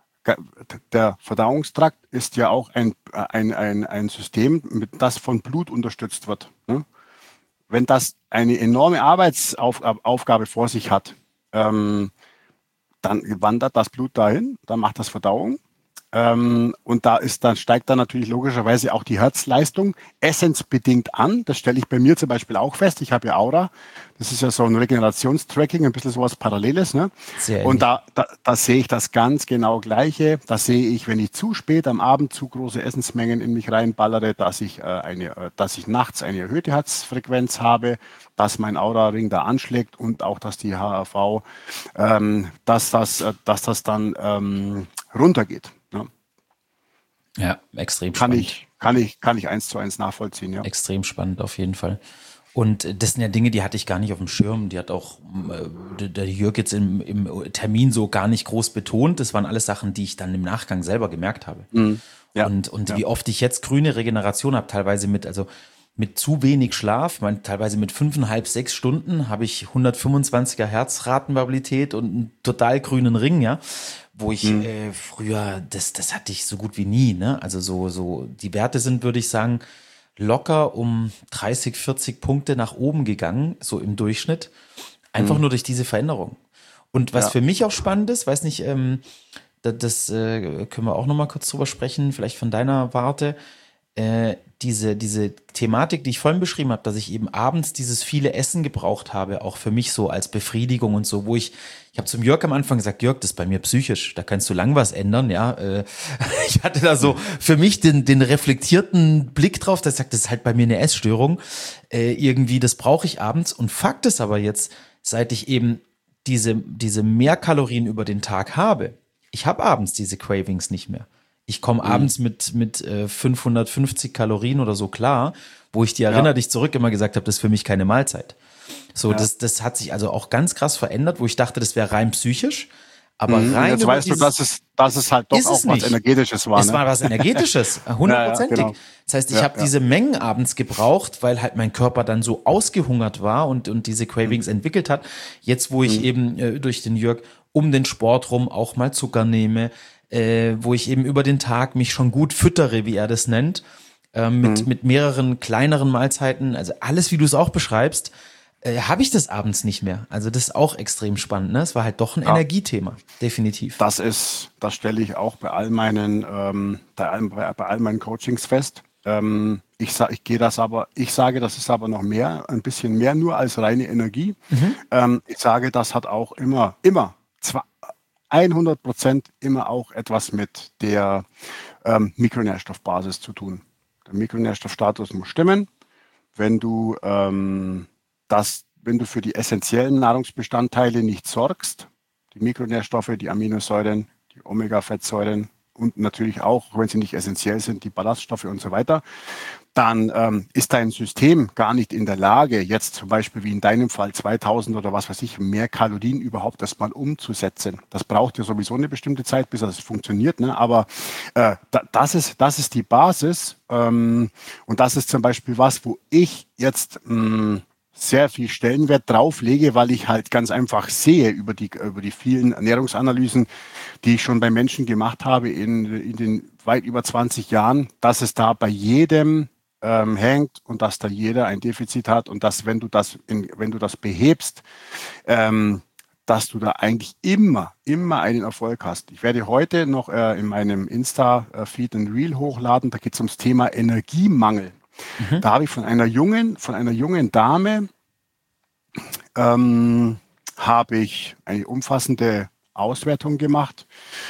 Der Verdauungstrakt ist ja auch ein, ein, ein, ein System, das von Blut unterstützt wird. Ne? Wenn das eine enorme Arbeitsaufgabe vor sich hat, ähm, dann wandert das Blut dahin, dann macht das Verdauung. Ähm, und da ist, dann steigt dann natürlich logischerweise auch die Herzleistung essensbedingt an. Das stelle ich bei mir zum Beispiel auch fest. Ich habe ja Aura. Das ist ja so ein Regenerationstracking, ein bisschen sowas Paralleles. Ne? Sehr und da, da, da sehe ich das ganz genau Gleiche. Da sehe ich, wenn ich zu spät am Abend zu große Essensmengen in mich reinballere, dass ich, äh, eine, äh, dass ich nachts eine erhöhte Herzfrequenz habe, dass mein Aura-Ring da anschlägt und auch, dass die H R V, ähm, dass, das, äh, dass das dann ähm, runtergeht. Ja. Ja, extrem kann spannend. Ich, kann, ich, kann ich eins zu eins nachvollziehen, ja. Extrem spannend auf jeden Fall. Und das sind ja Dinge, die hatte ich gar nicht auf dem Schirm. Die hat auch äh, der Jörg jetzt im, im Termin so gar nicht groß betont. Das waren alles Sachen, die ich dann im Nachgang selber gemerkt habe. Mhm. Ja. Und, und ja. wie oft ich jetzt grüne Regeneration habe, teilweise mit, also mit zu wenig Schlaf, mein, teilweise mit fünfeinhalb, sechs Stunden habe ich hundertfünfundzwanziger Herzratenvariabilität und einen total grünen Ring, ja. Wo ich mhm. äh, früher, das, das hatte ich so gut wie nie, ne? Also so, so, die Werte sind, würde ich sagen, locker um dreißig, vierzig Punkte nach oben gegangen, so im Durchschnitt. Einfach mhm. nur durch diese Veränderung. Und was ja. für mich auch spannend ist, weiß nicht, ähm, das, das äh, können wir auch noch mal kurz drüber sprechen, vielleicht von deiner Warte, äh, diese, diese Thematik, die ich vorhin beschrieben habe, dass ich eben abends dieses viele Essen gebraucht habe, auch für mich so als Befriedigung und so, wo ich, ich habe zum Jörg am Anfang gesagt, Jörg, das ist bei mir psychisch, da kannst du lang was ändern, ja. Äh, ich hatte da so für mich den, den reflektierten Blick drauf, dass ich sage, das ist halt bei mir eine Essstörung, äh, irgendwie, das brauche ich abends. Und Fakt ist aber jetzt, seit ich eben diese, diese Mehrkalorien über den Tag habe, ich habe abends diese Cravings nicht mehr. Ich komme mhm. abends mit, mit äh, fünfhundertfünfzig Kalorien oder so klar, wo ich dir erinner Ja. dich zurück immer gesagt habe, das ist für mich keine Mahlzeit. So, Ja. das, das hat sich also auch ganz krass verändert, wo ich dachte, das wäre rein psychisch, aber Mhm. rein Jetzt über weißt du, dieses, dass es, dass es halt doch ist auch es was nicht. Energetisches war. Es Ne? war was Energetisches, hundertprozentig. Ja, ja, genau. Das heißt, ich Ja, habe ja. diese Mengen abends gebraucht, weil halt mein Körper dann so ausgehungert war und, und diese Cravings Mhm. entwickelt hat. Jetzt, wo ich Mhm. eben äh, durch den Jörg um den Sport rum auch mal Zucker nehme, äh, wo ich eben über den Tag mich schon gut füttere, wie er das nennt, äh, mit, Mhm. mit mehreren kleineren Mahlzeiten, also alles, wie du es auch beschreibst, äh, habe ich das abends nicht mehr. Also das ist auch extrem spannend. Ne? Es war halt doch ein Ja. Energiethema, definitiv. Das ist, das stelle ich auch bei all meinen, ähm, bei, all, bei, bei all meinen Coachings fest. Ähm, ich sage, ich gehe das aber, ich sage, das ist aber noch mehr, ein bisschen mehr nur als reine Energie. Mhm. Ähm, ich sage, das hat auch immer, immer, zwar hundert Prozent immer auch etwas mit der ähm, Mikronährstoffbasis zu tun. Der Mikronährstoffstatus muss stimmen. Wenn du ähm, das, wenn du für die essentiellen Nahrungsbestandteile nicht sorgst, die Mikronährstoffe, die Aminosäuren, die Omega-Fettsäuren und natürlich auch, wenn sie nicht essentiell sind, die Ballaststoffe und so weiter, dann ähm, ist dein System gar nicht in der Lage, jetzt zum Beispiel wie in deinem Fall zweitausend oder was weiß ich, mehr Kalorien überhaupt erstmal umzusetzen. Das braucht ja sowieso eine bestimmte Zeit, bis das funktioniert. Ne? Aber äh, da, das, ist, das ist die Basis. Ähm, und das ist zum Beispiel was, wo ich jetzt mh, sehr viel Stellenwert drauf lege, weil ich halt ganz einfach sehe über die, über die vielen Ernährungsanalysen, die ich schon bei Menschen gemacht habe in, in den weit über zwanzig Jahren, dass es da bei jedem ähm, hängt und dass da jeder ein Defizit hat und dass, wenn du das, in, wenn du das behebst, ähm, dass du da eigentlich immer, immer einen Erfolg hast. Ich werde heute noch äh, in meinem Insta-Feed ein Reel hochladen, da geht es ums Thema Energiemangel. Mhm. Da habe ich von einer jungen, von einer jungen Dame ähm, habe ich eine umfassende Auswertung gemacht.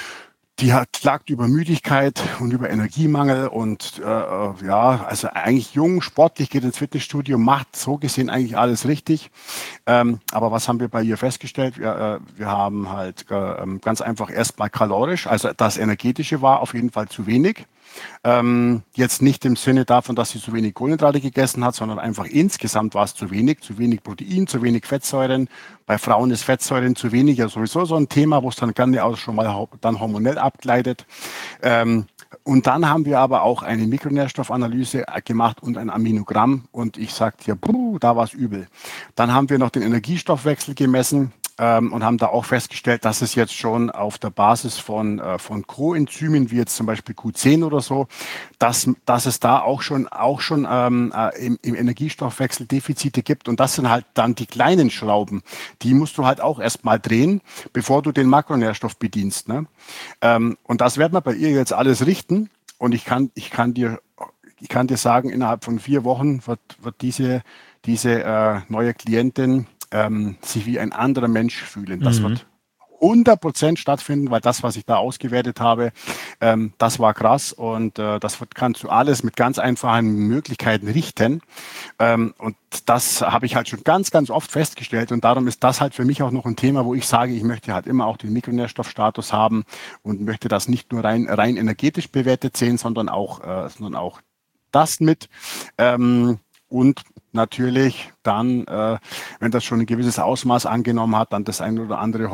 Die hat klagt über Müdigkeit und über Energiemangel und äh, ja, also eigentlich jung, sportlich, geht ins Fitnessstudio, macht so gesehen eigentlich alles richtig. Ähm, aber was haben wir bei ihr festgestellt? Wir, äh, wir haben halt äh, ganz einfach erstmal kalorisch, also das Energetische war auf jeden Fall zu wenig. Ähm, jetzt nicht im Sinne davon, dass sie zu wenig Kohlenhydrate gegessen hat, sondern einfach insgesamt war es zu wenig, zu wenig Protein, zu wenig Fettsäuren. Bei Frauen ist Fettsäuren zu wenig ja sowieso so ein Thema, wo es dann gerne auch schon mal dann hormonell abgleitet. Ähm, und dann haben wir aber auch eine Mikronährstoffanalyse gemacht und ein Aminogramm und ich sagte dir, puh, da war es übel. Dann haben wir noch den Energiestoffwechsel gemessen. Ähm, und haben da auch festgestellt, dass es jetzt schon auf der Basis von, äh, von Coenzymen, wie jetzt zum Beispiel Q zehn oder so, dass, dass es da auch schon, auch schon ähm, äh, im, im Energiestoffwechsel Defizite gibt. Und das sind halt dann die kleinen Schrauben. Die musst du halt auch erstmal drehen, bevor du den Makronährstoff bedienst. Ne? Ähm, und das werden wir bei ihr jetzt alles richten. Und ich kann, ich kann dir, ich kann dir sagen, innerhalb von vier Wochen wird, wird diese, diese äh, neue Klientin Ähm, sich wie ein anderer Mensch fühlen. Das Mhm. wird hundert Prozent stattfinden, weil das, was ich da ausgewertet habe, ähm, das war krass und äh, das wird, kannst du alles mit ganz einfachen Möglichkeiten richten. Ähm, und das habe ich halt schon ganz, ganz oft festgestellt und darum ist das halt für mich auch noch ein Thema, wo ich sage, ich möchte halt immer auch den Mikronährstoffstatus haben und möchte das nicht nur rein, rein energetisch bewertet sehen, sondern auch, äh, sondern auch das mit. Ähm, Und natürlich dann, äh, wenn das schon ein gewisses Ausmaß angenommen hat, dann das ein oder andere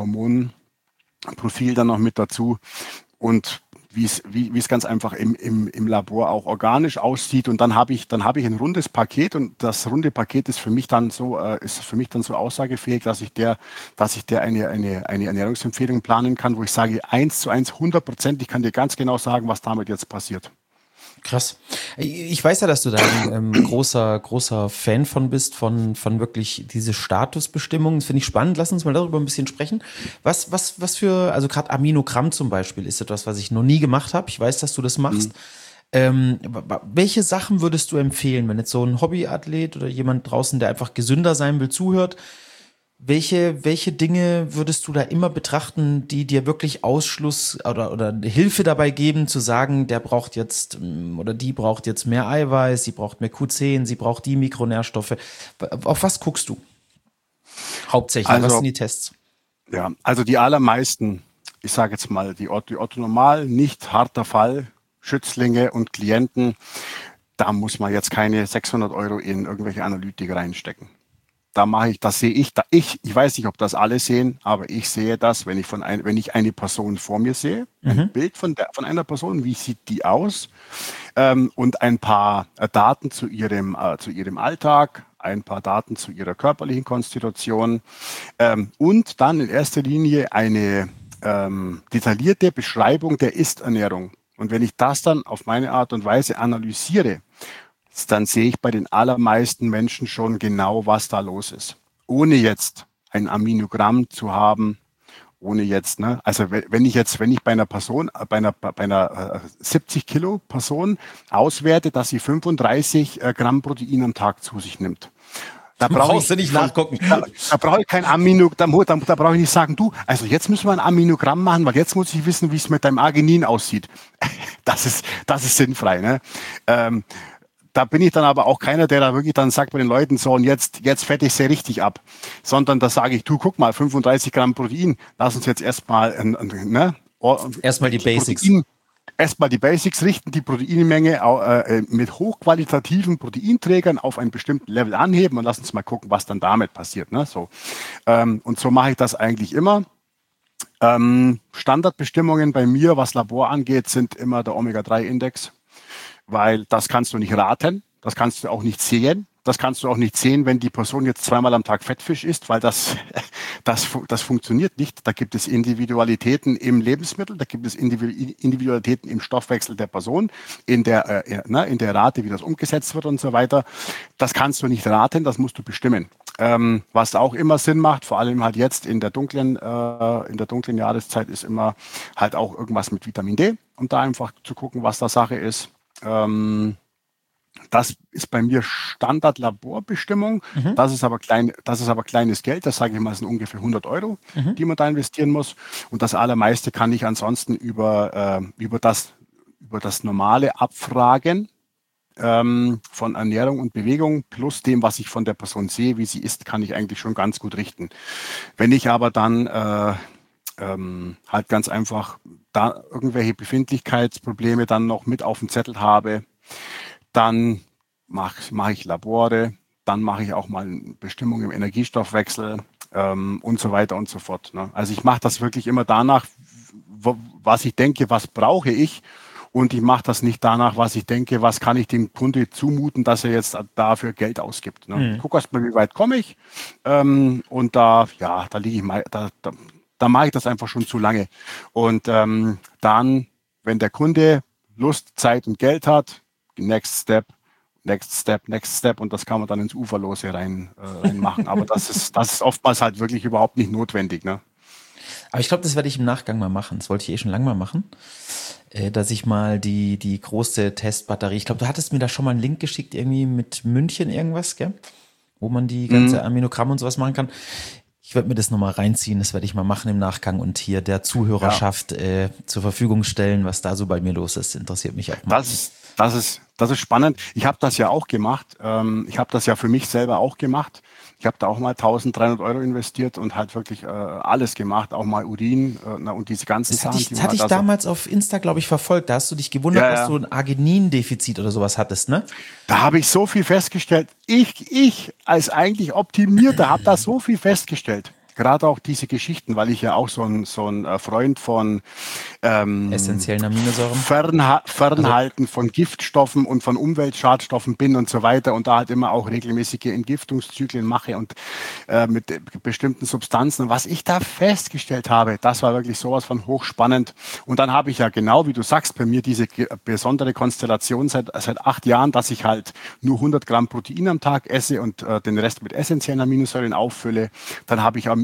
Hormonprofil dann noch mit dazu. Und wie es, wie, wie es ganz einfach im, im, im Labor auch organisch aussieht. Und dann habe ich, dann habe ich ein rundes Paket und das runde Paket ist für mich dann so, äh, ist für mich dann so aussagefähig, dass ich der, dass ich der eine, eine, eine Ernährungsempfehlung planen kann, wo ich sage, eins zu eins, hundert Prozent, ich kann dir ganz genau sagen, was damit jetzt passiert. Krass. Ich weiß ja, dass du da ein ähm, großer, großer Fan von bist, von, von wirklich diese Statusbestimmungen. Das finde ich spannend. Lass uns mal darüber ein bisschen sprechen. Was, was, was für, also gerade Aminogramm zum Beispiel, ist etwas, was ich noch nie gemacht habe. Ich weiß, dass du das machst. Ähm, welche Sachen würdest du empfehlen, wenn jetzt so ein Hobbyathlet oder jemand draußen, der einfach gesünder sein will, zuhört? Welche, welche Dinge würdest du da immer betrachten, die dir wirklich Ausschluss oder, oder Hilfe dabei geben, zu sagen, der braucht jetzt oder die braucht jetzt mehr Eiweiß, sie braucht mehr Q zehn, sie braucht die Mikronährstoffe. Auf was guckst du? Hauptsächlich, Also, was sind die Tests? Ja, also die allermeisten, ich sage jetzt mal, die Otto, die Otto Normal, nicht harter Fall, Schützlinge und Klienten, da muss man jetzt keine sechshundert Euro in irgendwelche Analytik reinstecken. Da mache ich, das sehe ich, da ich, ich weiß nicht, ob das alle sehen, aber ich sehe das, wenn ich von ein, wenn ich eine Person vor mir sehe, ein Mhm. Bild von der, von einer Person, wie sieht die aus, ähm, und ein paar äh, Daten zu ihrem, äh, zu ihrem Alltag, ein paar Daten zu ihrer körperlichen Konstitution, ähm, und dann in erster Linie eine ähm, detaillierte Beschreibung der Ist-Ernährung. Und wenn ich das dann auf meine Art und Weise analysiere, dann sehe ich bei den allermeisten Menschen schon genau, was da los ist. Ohne jetzt ein Aminogramm zu haben, ohne jetzt, ne, also wenn ich jetzt, wenn ich bei einer Person, bei einer, bei einer äh, siebzig Kilo Person auswerte, dass sie fünfunddreißig äh, Gramm Protein am Tag zu sich nimmt. Da brauche ich Brauchst du nicht von, nachgucken. Da, da brauche ich kein Aminogramm, da, da brauche ich nicht sagen, du, also jetzt müssen wir ein Aminogramm machen, weil jetzt muss ich wissen, wie es mit deinem Arginin aussieht. Das ist, das ist sinnfrei, ne? Ähm, Da bin ich dann aber auch keiner, der da wirklich dann sagt bei den Leuten so, und jetzt, jetzt fette ich sehr richtig ab. Sondern da sage ich, du, guck mal, fünfunddreißig Gramm Protein, lass uns jetzt erstmal, ne, Erstmal die Basics. Protein, erstmal die Basics richten, die Proteinmenge äh, mit hochqualitativen Proteinträgern auf einen bestimmten Level anheben und lass uns mal gucken, was dann damit passiert. Ne? So. Ähm, und so mache ich das eigentlich immer. Ähm, Standardbestimmungen bei mir, was Labor angeht, sind immer der Omega drei Index. Weil das kannst du nicht raten, das kannst du auch nicht sehen. Das kannst du auch nicht sehen, wenn die Person jetzt zweimal am Tag Fettfisch isst, weil das, das, das funktioniert nicht. Da gibt es Individualitäten im Lebensmittel, da gibt es Individualitäten im Stoffwechsel der Person, in der, äh, ne, in der Rate, wie das umgesetzt wird und so weiter. Das kannst du nicht raten, das musst du bestimmen. Ähm, was auch immer Sinn macht, vor allem halt jetzt in der dunklen, äh, in der dunklen Jahreszeit, ist immer halt auch irgendwas mit Vitamin D, um da einfach zu gucken, was da Sache ist. Ähm, das ist bei mir Standard-Laborbestimmung. Mhm. Das ist aber klein, das ist aber kleines Geld. Das sage ich mal, sind ungefähr hundert Euro, mhm. die man da investieren muss. Und das allermeiste kann ich ansonsten über, äh, über das, über das normale Abfragen ähm, von Ernährung und Bewegung plus dem, was ich von der Person sehe, wie sie ist, kann ich eigentlich schon ganz gut richten. Wenn ich aber dann äh, ähm, halt ganz einfach da irgendwelche Befindlichkeitsprobleme dann noch mit auf dem Zettel habe, dann mache mach ich Labore, dann mache ich auch mal Bestimmungen im Energiestoffwechsel ähm, und so weiter und so fort. Ne? Also ich mache das wirklich immer danach, wo, was ich denke, was brauche ich, und ich mache das nicht danach, was ich denke, was kann ich dem Kunde zumuten, dass er jetzt dafür Geld ausgibt. Ne? Mhm. Ich gucke erst mal, wie weit komme ich, ähm, und da, ja, da liege ich mal, da, da, da mache ich das einfach schon zu lange. Und ähm, dann, wenn der Kunde Lust, Zeit und Geld hat, Next Step, Next Step, Next Step, und das kann man dann ins Uferlose rein, äh, rein machen. Aber das ist, das ist oftmals halt wirklich überhaupt nicht notwendig. Ne? Aber ich glaube, das werde ich im Nachgang mal machen. Das wollte ich eh schon lange mal machen. Äh, dass ich mal die, die große Testbatterie, ich glaube, du hattest mir da schon mal einen Link geschickt, irgendwie mit München irgendwas, gell? Wo man die ganze mhm. Aminogramme und sowas machen kann. Ich werde mir das nochmal reinziehen, das werde ich mal machen im Nachgang und hier der Zuhörerschaft ja. äh, zur Verfügung stellen, was da so bei mir los ist. Interessiert mich auch mal. Das ist, das ist, das ist spannend. Ich habe das ja auch gemacht. Ähm, ich habe das ja für mich selber auch gemacht. Ich habe da auch mal eintausenddreihundert Euro investiert und halt wirklich äh, alles gemacht, auch mal Urin äh, und diese ganzen das Sachen. Hatte ich, die das hatte ich da damals so auf Insta, glaube ich, verfolgt. Da hast du dich gewundert, ja, ja. dass du ein Arginindefizit oder sowas hattest, ne? Da habe ich so viel festgestellt. Ich, ich als eigentlich Optimierter habe da so viel festgestellt. Gerade auch diese Geschichten, weil ich ja auch so ein, so ein Freund von ähm, essentiellen Aminosäuren, Fernha- Fernhalten also, von Giftstoffen und von Umweltschadstoffen bin und so weiter, und da halt immer auch regelmäßige Entgiftungszyklen mache und äh, mit äh, bestimmten Substanzen. Und was ich da festgestellt habe, das war wirklich sowas von hochspannend. Und dann habe ich ja genau, wie du sagst, bei mir diese ge- besondere Konstellation seit, seit acht Jahren, dass ich halt nur hundert Gramm Protein am Tag esse und äh, den Rest mit essentiellen Aminosäuren auffülle. Dann habe ich am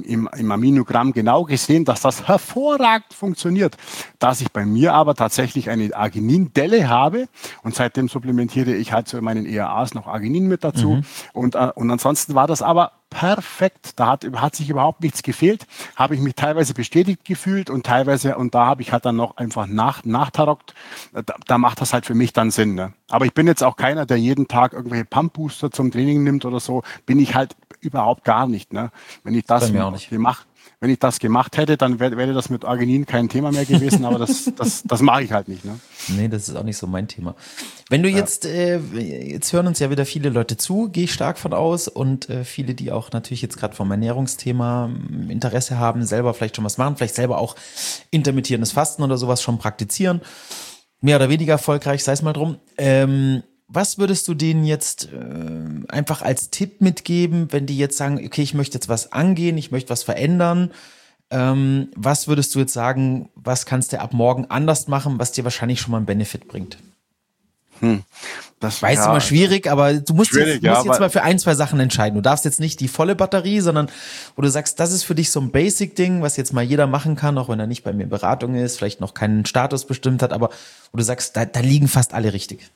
im, im Aminogramm genau gesehen, dass das hervorragend funktioniert. Dass ich bei mir aber tatsächlich eine Arginindelle habe und seitdem supplementiere ich halt zu meinen E R As noch Arginin mit dazu. Mhm. Und, äh, und ansonsten war das aber perfekt. Da hat, hat sich überhaupt nichts gefehlt. Habe ich mich teilweise bestätigt gefühlt und teilweise, und da habe ich halt dann noch einfach nach, nachtarockt. Da, da macht das halt für mich dann Sinn. Ne? Aber ich bin jetzt auch keiner, der jeden Tag irgendwelche Pump-Booster zum Training nimmt oder so. Bin ich halt überhaupt gar nicht. Ne? Wenn ich das gemacht, wenn ich das gemacht hätte, dann wäre wär das mit Arginin kein Thema mehr gewesen, aber das, das, das mache ich halt nicht. Ne? Nee, das ist auch nicht so mein Thema. Wenn du jetzt, äh, jetzt hören uns ja wieder viele Leute zu, gehe ich stark von aus, und äh, viele, die auch natürlich jetzt gerade vom Ernährungsthema Interesse haben, selber vielleicht schon was machen, vielleicht selber auch intermittierendes Fasten oder sowas schon praktizieren, mehr oder weniger erfolgreich, sei es mal drum. Ähm, Was würdest du denen jetzt äh, einfach als Tipp mitgeben, wenn die jetzt sagen, okay, ich möchte jetzt was angehen, ich möchte was verändern? Ähm, was würdest du jetzt sagen, was kannst du ab morgen anders machen, was dir wahrscheinlich schon mal einen Benefit bringt? Hm. Das weiß ja, immer schwierig, aber du musst jetzt, ja, musst jetzt mal für ein, zwei Sachen entscheiden. Du darfst jetzt nicht die volle Batterie, sondern wo du sagst, das ist für dich so ein Basic-Ding, was jetzt mal jeder machen kann, auch wenn er nicht bei mir in Beratung ist, vielleicht noch keinen Status bestimmt hat, aber wo du sagst, da, da liegen fast alle richtig.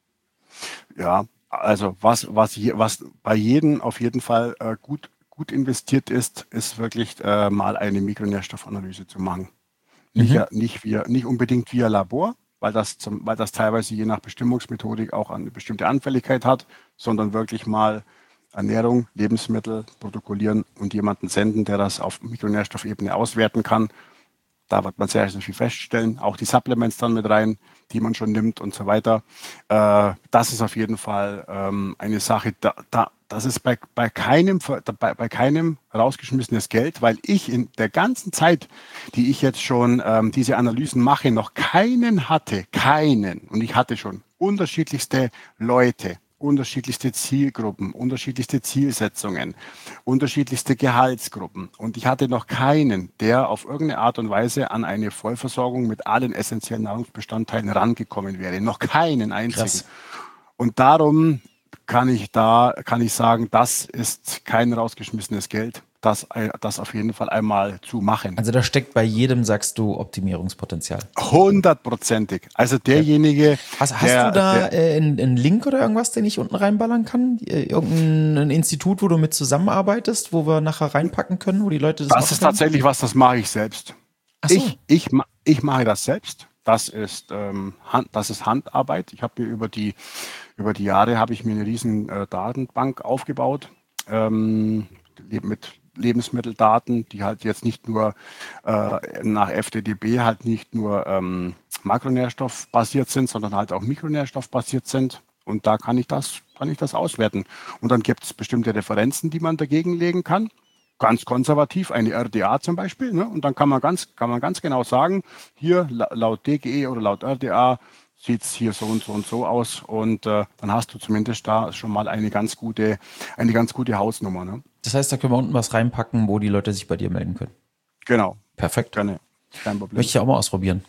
Ja, also was, was, je, was bei jedem auf jeden Fall äh, gut, gut investiert ist, ist wirklich äh, mal eine Mikronährstoffanalyse zu machen. Nicht, mhm. nicht, via, nicht unbedingt via Labor, weil das, zum, weil das teilweise je nach Bestimmungsmethodik auch eine bestimmte Anfälligkeit hat, sondern wirklich mal Ernährung, Lebensmittel protokollieren und jemanden senden, der das auf Mikronährstoffebene auswerten kann. Da wird man sehr, sehr viel feststellen. Auch die Supplements dann mit rein, die man schon nimmt und so weiter. Äh, das ist auf jeden Fall ähm, eine Sache, da, da, das ist bei, bei, keinem, bei, bei keinem rausgeschmissenes Geld, weil ich in der ganzen Zeit, die ich jetzt schon ähm, diese Analysen mache, noch keinen hatte, keinen. Und ich hatte schon unterschiedlichste Leute, unterschiedlichste Zielgruppen, unterschiedlichste Zielsetzungen, unterschiedlichste Gehaltsgruppen. Und ich hatte noch keinen, der auf irgendeine Art und Weise an eine Vollversorgung mit allen essentiellen Nahrungsbestandteilen rangekommen wäre. Noch keinen einzigen. Krass. Und darum kann ich da, kann ich sagen, das ist kein rausgeschmissenes Geld, das, das auf jeden Fall einmal zu machen. Also da steckt bei jedem, sagst du, Optimierungspotenzial. Hundertprozentig. Also derjenige. Hast, hast der, du da der, äh, einen, einen Link oder irgendwas, den ich unten reinballern kann? Irgendein Institut, wo du mit zusammenarbeitest, wo wir nachher reinpacken können, wo die Leute das machen? Das ist können? Tatsächlich was, das mache ich selbst. Ach so. Ich, ich, ich mache das selbst. Das ist, ähm, Hand, das ist Handarbeit. Ich habe mir über die, über die Jahre habe ich mir eine riesen äh, Datenbank aufgebaut, ähm, mit Lebensmitteldaten, die halt jetzt nicht nur äh, nach F D D B halt nicht nur ähm, makronährstoffbasiert sind, sondern halt auch mikronährstoffbasiert sind. Und da kann ich das, kann ich das auswerten. Und dann gibt es bestimmte Referenzen, die man dagegen legen kann. Ganz konservativ, eine R D A zum Beispiel. Ne? Und dann kann man ganz, kann man ganz genau sagen, hier laut D G E oder laut R D A sieht es hier so und so und so aus. Und äh, dann hast du zumindest da schon mal eine ganz gute, eine ganz gute Hausnummer. Ne? Das heißt, da können wir unten was reinpacken, wo die Leute sich bei dir melden können. Genau. Perfekt. Gerne. Kein Problem. Möchte ich auch mal ausprobieren.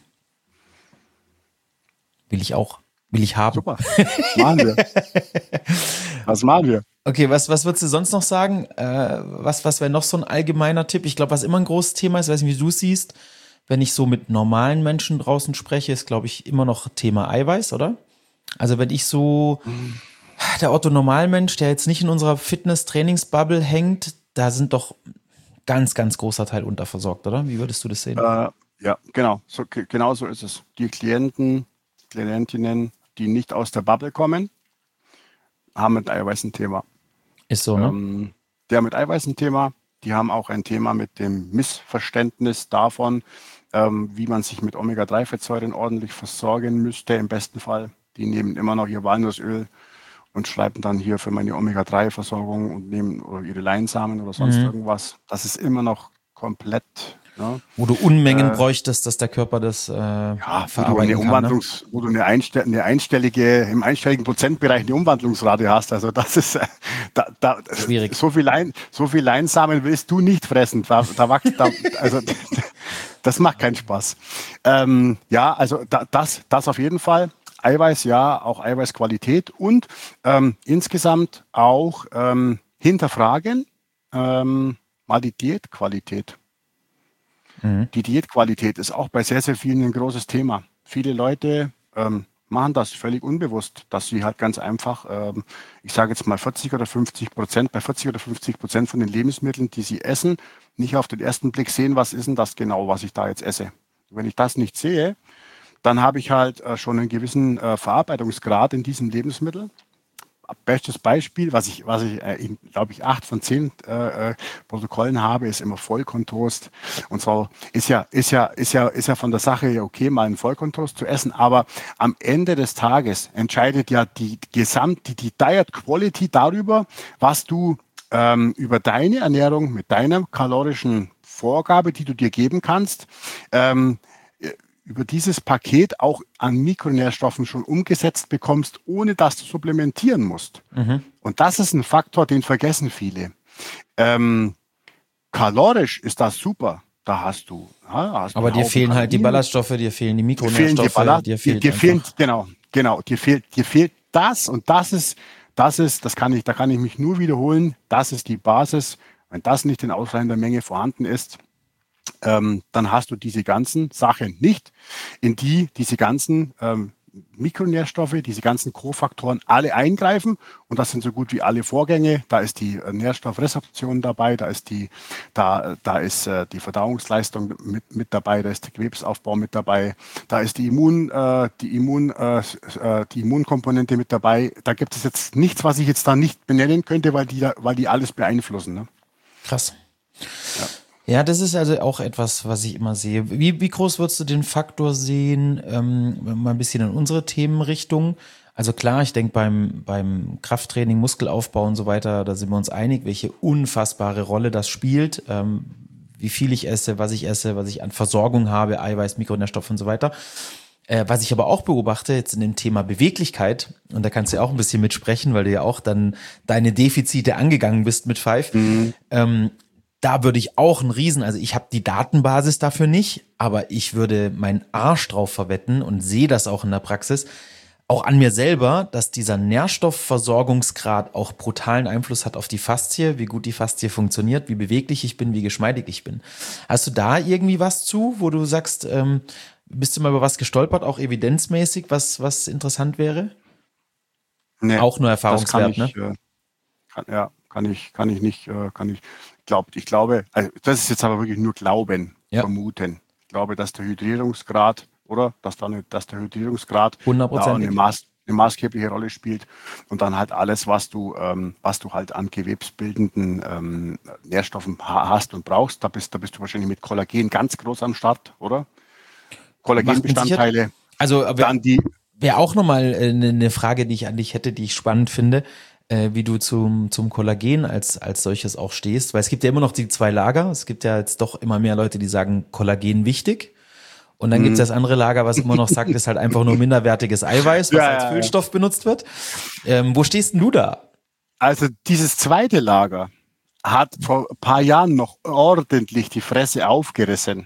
Will ich auch. Will ich haben. Super. Machen wir. Was machen wir? Okay, was, was würdest du sonst noch sagen? Äh, was was wäre noch so ein allgemeiner Tipp? Ich glaube, was immer ein großes Thema ist, weiß nicht, wie du es siehst, wenn ich so mit normalen Menschen draußen spreche, ist, glaube ich, immer noch Thema Eiweiß, oder? Also wenn ich so, mhm. der Otto-Normalmensch, der jetzt nicht in unserer Fitness-Trainings-Bubble hängt, da sind doch ganz, ganz großer Teil unterversorgt, oder? Wie würdest du das sehen? Äh, ja, genau. So, genau so ist es. Die Klienten, Klientinnen, die nicht aus der Bubble kommen, haben mit Eiweiß ein Thema. Ist so, ne? Ähm, der mit Eiweiß ein Thema, die haben auch ein Thema mit dem Missverständnis davon, ähm, wie man sich mit Omega drei Fettsäuren ordentlich versorgen müsste, im besten Fall. Die nehmen immer noch ihr Walnussöl und schreiben dann hier für meine Omega drei Versorgung und nehmen oder ihre Leinsamen oder sonst mhm. irgendwas. Das ist immer noch komplett. Ja. Wo du Unmengen äh, bräuchtest, dass der Körper das äh, ja, verarbeiten wo du eine kann. Ne? Wo du eine, einstell eine einstellige, im einstelligen Prozentbereich eine Umwandlungsrate hast. Also das ist äh, da, da, schwierig. So viel, Lein, so viel Leinsamen willst du nicht fressen. Da, da wächst, da, also das macht keinen Spaß. Ähm, ja, also da, das, das auf jeden Fall. Eiweiß, ja, auch Eiweißqualität und ähm, insgesamt auch ähm, hinterfragen. Ähm, mal die Diätqualität. Mhm. Die Diätqualität ist auch bei sehr, sehr vielen ein großes Thema. Viele Leute ähm, machen das völlig unbewusst, dass sie halt ganz einfach, ähm, ich sage jetzt mal vierzig oder fünfzig Prozent, bei vierzig oder fünfzig Prozent von den Lebensmitteln, die sie essen, nicht auf den ersten Blick sehen, was ist denn das genau, was ich da jetzt esse. Wenn ich das nicht sehe, dann habe ich halt äh, schon einen gewissen äh, Verarbeitungsgrad in diesem Lebensmittel. Bestes Beispiel, was ich, was ich äh, in, glaube ich, acht von zehn äh, äh, Protokollen habe, ist immer Vollkorntoast. Und so ist ja, ist ja, ist ja, ist ja von der Sache ja okay, mal einen Vollkorntoast zu essen. Aber am Ende des Tages entscheidet ja die Gesamt, die, die Diet Quality darüber, was du ähm, über deine Ernährung mit deiner kalorischen Vorgabe, die du dir geben kannst, ähm, über dieses Paket auch an Mikronährstoffen schon umgesetzt bekommst, ohne dass du supplementieren musst. Mhm. Und das ist ein Faktor, den vergessen viele. Ähm, kalorisch ist das super. Da hast du. Ja, da hast du Aber einen dir Haufen fehlen halt die Kalorien. Ballaststoffe, dir fehlen die Dir fehlen die Mikronährstoffe, Ballast, dir dir, fehlt dir fehlen, einfach. genau, genau, dir fehlt, dir fehlt das und das ist, das ist, das kann ich, da kann ich mich nur wiederholen. Das ist die Basis. Wenn das nicht in ausreichender Menge vorhanden ist, ähm, dann hast du diese ganzen Sachen nicht, in die diese ganzen ähm, Mikronährstoffe, diese ganzen Kofaktoren alle eingreifen. Und das sind so gut wie alle Vorgänge. Da ist die äh, Nährstoffresorption dabei, da ist die, da, da ist äh, die Verdauungsleistung mit, mit dabei, da ist der Gewebsaufbau mit dabei, da ist die Immun, äh, die Immun, äh, äh, die Immunkomponente mit dabei. Da gibt es jetzt nichts, was ich jetzt da nicht benennen könnte, weil die, da, weil die alles beeinflussen. Ne? Krass. Ja. Ja, das ist also auch etwas, was ich immer sehe. Wie, wie groß würdest du den Faktor sehen, ähm, mal ein bisschen in unsere Themenrichtung? Also klar, ich denke beim, beim Krafttraining, Muskelaufbau und so weiter, da sind wir uns einig, welche unfassbare Rolle das spielt, ähm, wie viel ich esse, was ich esse, was ich an Versorgung habe, Eiweiß, Mikronährstoffe und so weiter. Äh, was ich aber auch beobachte jetzt in dem Thema Beweglichkeit, und da kannst du ja auch ein bisschen mitsprechen, weil du ja auch dann deine Defizite angegangen bist mit Five, Mhm. ähm, da würde ich auch einen Riesen, also ich habe die Datenbasis dafür nicht, aber ich würde meinen Arsch drauf verwetten und sehe das auch in der Praxis, auch an mir selber, dass dieser Nährstoffversorgungsgrad auch brutalen Einfluss hat auf die Faszie, wie gut die Faszie funktioniert, wie beweglich ich bin, wie geschmeidig ich bin. Hast du da irgendwie was zu, wo du sagst, ähm, bist du mal über was gestolpert, auch evidenzmäßig, was, was interessant wäre? Nee, Auch nur das kann Erfahrungswert, ich, ne? äh, kann, ja, kann ich, kann ich nicht, äh, kann ich, glaub, ich glaube, also das ist jetzt aber wirklich nur Glauben, Ja, vermuten. Ich glaube, dass der Hydrierungsgrad, oder? Dass, da eine, dass der Hydrierungsgrad da auch eine, hundertprozentig. Maß, eine maßgebliche Rolle spielt und dann halt alles, was du, ähm, was du halt an gewebsbildenden ähm, Nährstoffen ha hast und brauchst, da bist, da bist du wahrscheinlich mit Kollagen ganz groß am Start, oder? Macht mit Sicherheit. Kollagenbestandteile, Also, aber dann die, wäre auch nochmal eine ne Frage, die ich an dich hätte, die ich spannend finde, äh, wie du zum, zum Kollagen als, als solches auch stehst. Weil es gibt ja immer noch die zwei Lager. Es gibt ja jetzt doch immer mehr Leute, die sagen, Kollagen wichtig. Und dann gibt es mh, das andere Lager, was immer noch sagt, ist halt einfach nur minderwertiges Eiweiß, was ja, als ja, ja. Füllstoff benutzt wird. Ähm, wo stehst denn du da? Also dieses zweite Lager hat vor ein paar Jahren noch ordentlich die Fresse aufgerissen.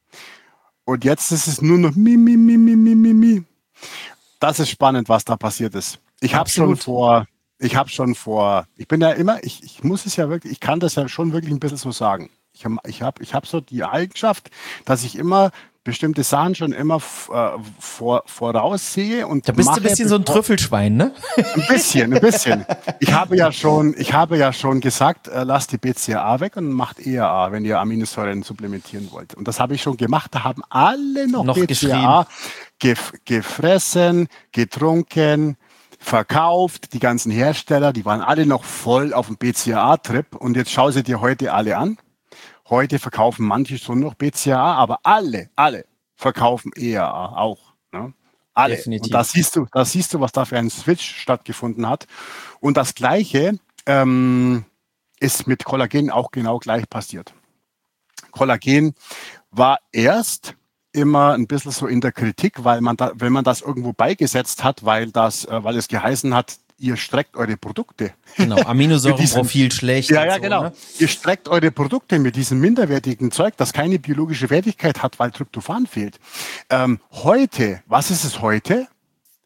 Und jetzt ist es nur noch mi, mi, mi, mi, mi, mi, mi. Das ist spannend, was da passiert ist. Ich habe schon Absolut. vor, ich habe schon vor, ich bin ja immer, ich, ich muss es ja wirklich, ich kann das ja schon wirklich ein bisschen so sagen. Ich habe ich hab, ich hab so die Eigenschaft, dass ich immer bestimmte Sachen schon immer äh, vor, voraussehe und Da bist du mache, ein bisschen so ein bevor, Trüffelschwein, ne? ein bisschen, ein bisschen. Ich habe ja schon, ich habe ja schon gesagt, äh, lasst die B C A A weg und macht E A A, wenn ihr Aminosäuren supplementieren wollt. Und das habe ich schon gemacht. Da haben alle noch, Noch B C A A gef gefressen, getrunken, verkauft. Die ganzen Hersteller, die waren alle noch voll auf dem B C A A-Trip. Und jetzt schau sie dir heute alle an. Heute verkaufen manche schon noch B C A A, aber alle, alle verkaufen E A A auch. Ne? Alle. Und da Definitiv. siehst du, da siehst du, was da für ein Switch stattgefunden hat. Und das Gleiche ähm, ist mit Kollagen auch genau gleich passiert. Kollagen war erst immer ein bisschen so in der Kritik, weil man da, wenn man das irgendwo beigesetzt hat, weil das, äh, weil es geheißen hat, ihr streckt eure Produkte. Genau, Aminosäurenprofil schlecht. Ja, und ja, so, genau. ne? Ihr streckt eure Produkte mit diesem minderwertigen Zeug, das keine biologische Wertigkeit hat, weil Tryptophan fehlt. Ähm, heute, was ist es heute?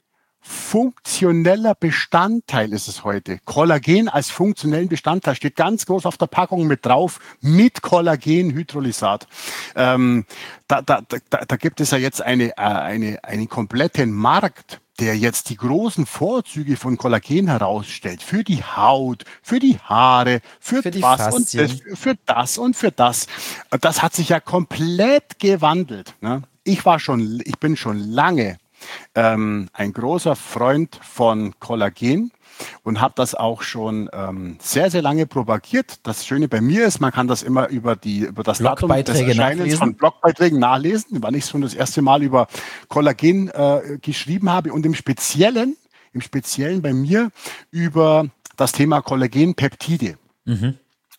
funktioneller Bestandteil ist es heute. Kollagen als funktionellen Bestandteil steht ganz groß auf der Packung mit drauf, mit Kollagenhydrolysat. Ähm, da, da, da, da gibt es ja jetzt eine, äh, eine, einen kompletten Markt, der jetzt die großen Vorzüge von Kollagen herausstellt. Für die Haut, für die Haare, für, Für die was und das, Faszien. für das und für das. Das hat sich ja komplett gewandelt. Ne? Ich war schon, ich bin schon lange ähm, ein großer Freund von Kollagen und habe das auch schon ähm, sehr, sehr lange propagiert. Das Schöne bei mir ist, man kann das immer über, die, über das Datum des Blogbeiträge Erscheinens nachlesen. von Blogbeiträgen nachlesen, wann ich schon das erste Mal über Kollagen äh, geschrieben habe und im Speziellen, im Speziellen bei mir über das Thema Kollagenpeptide. Mhm.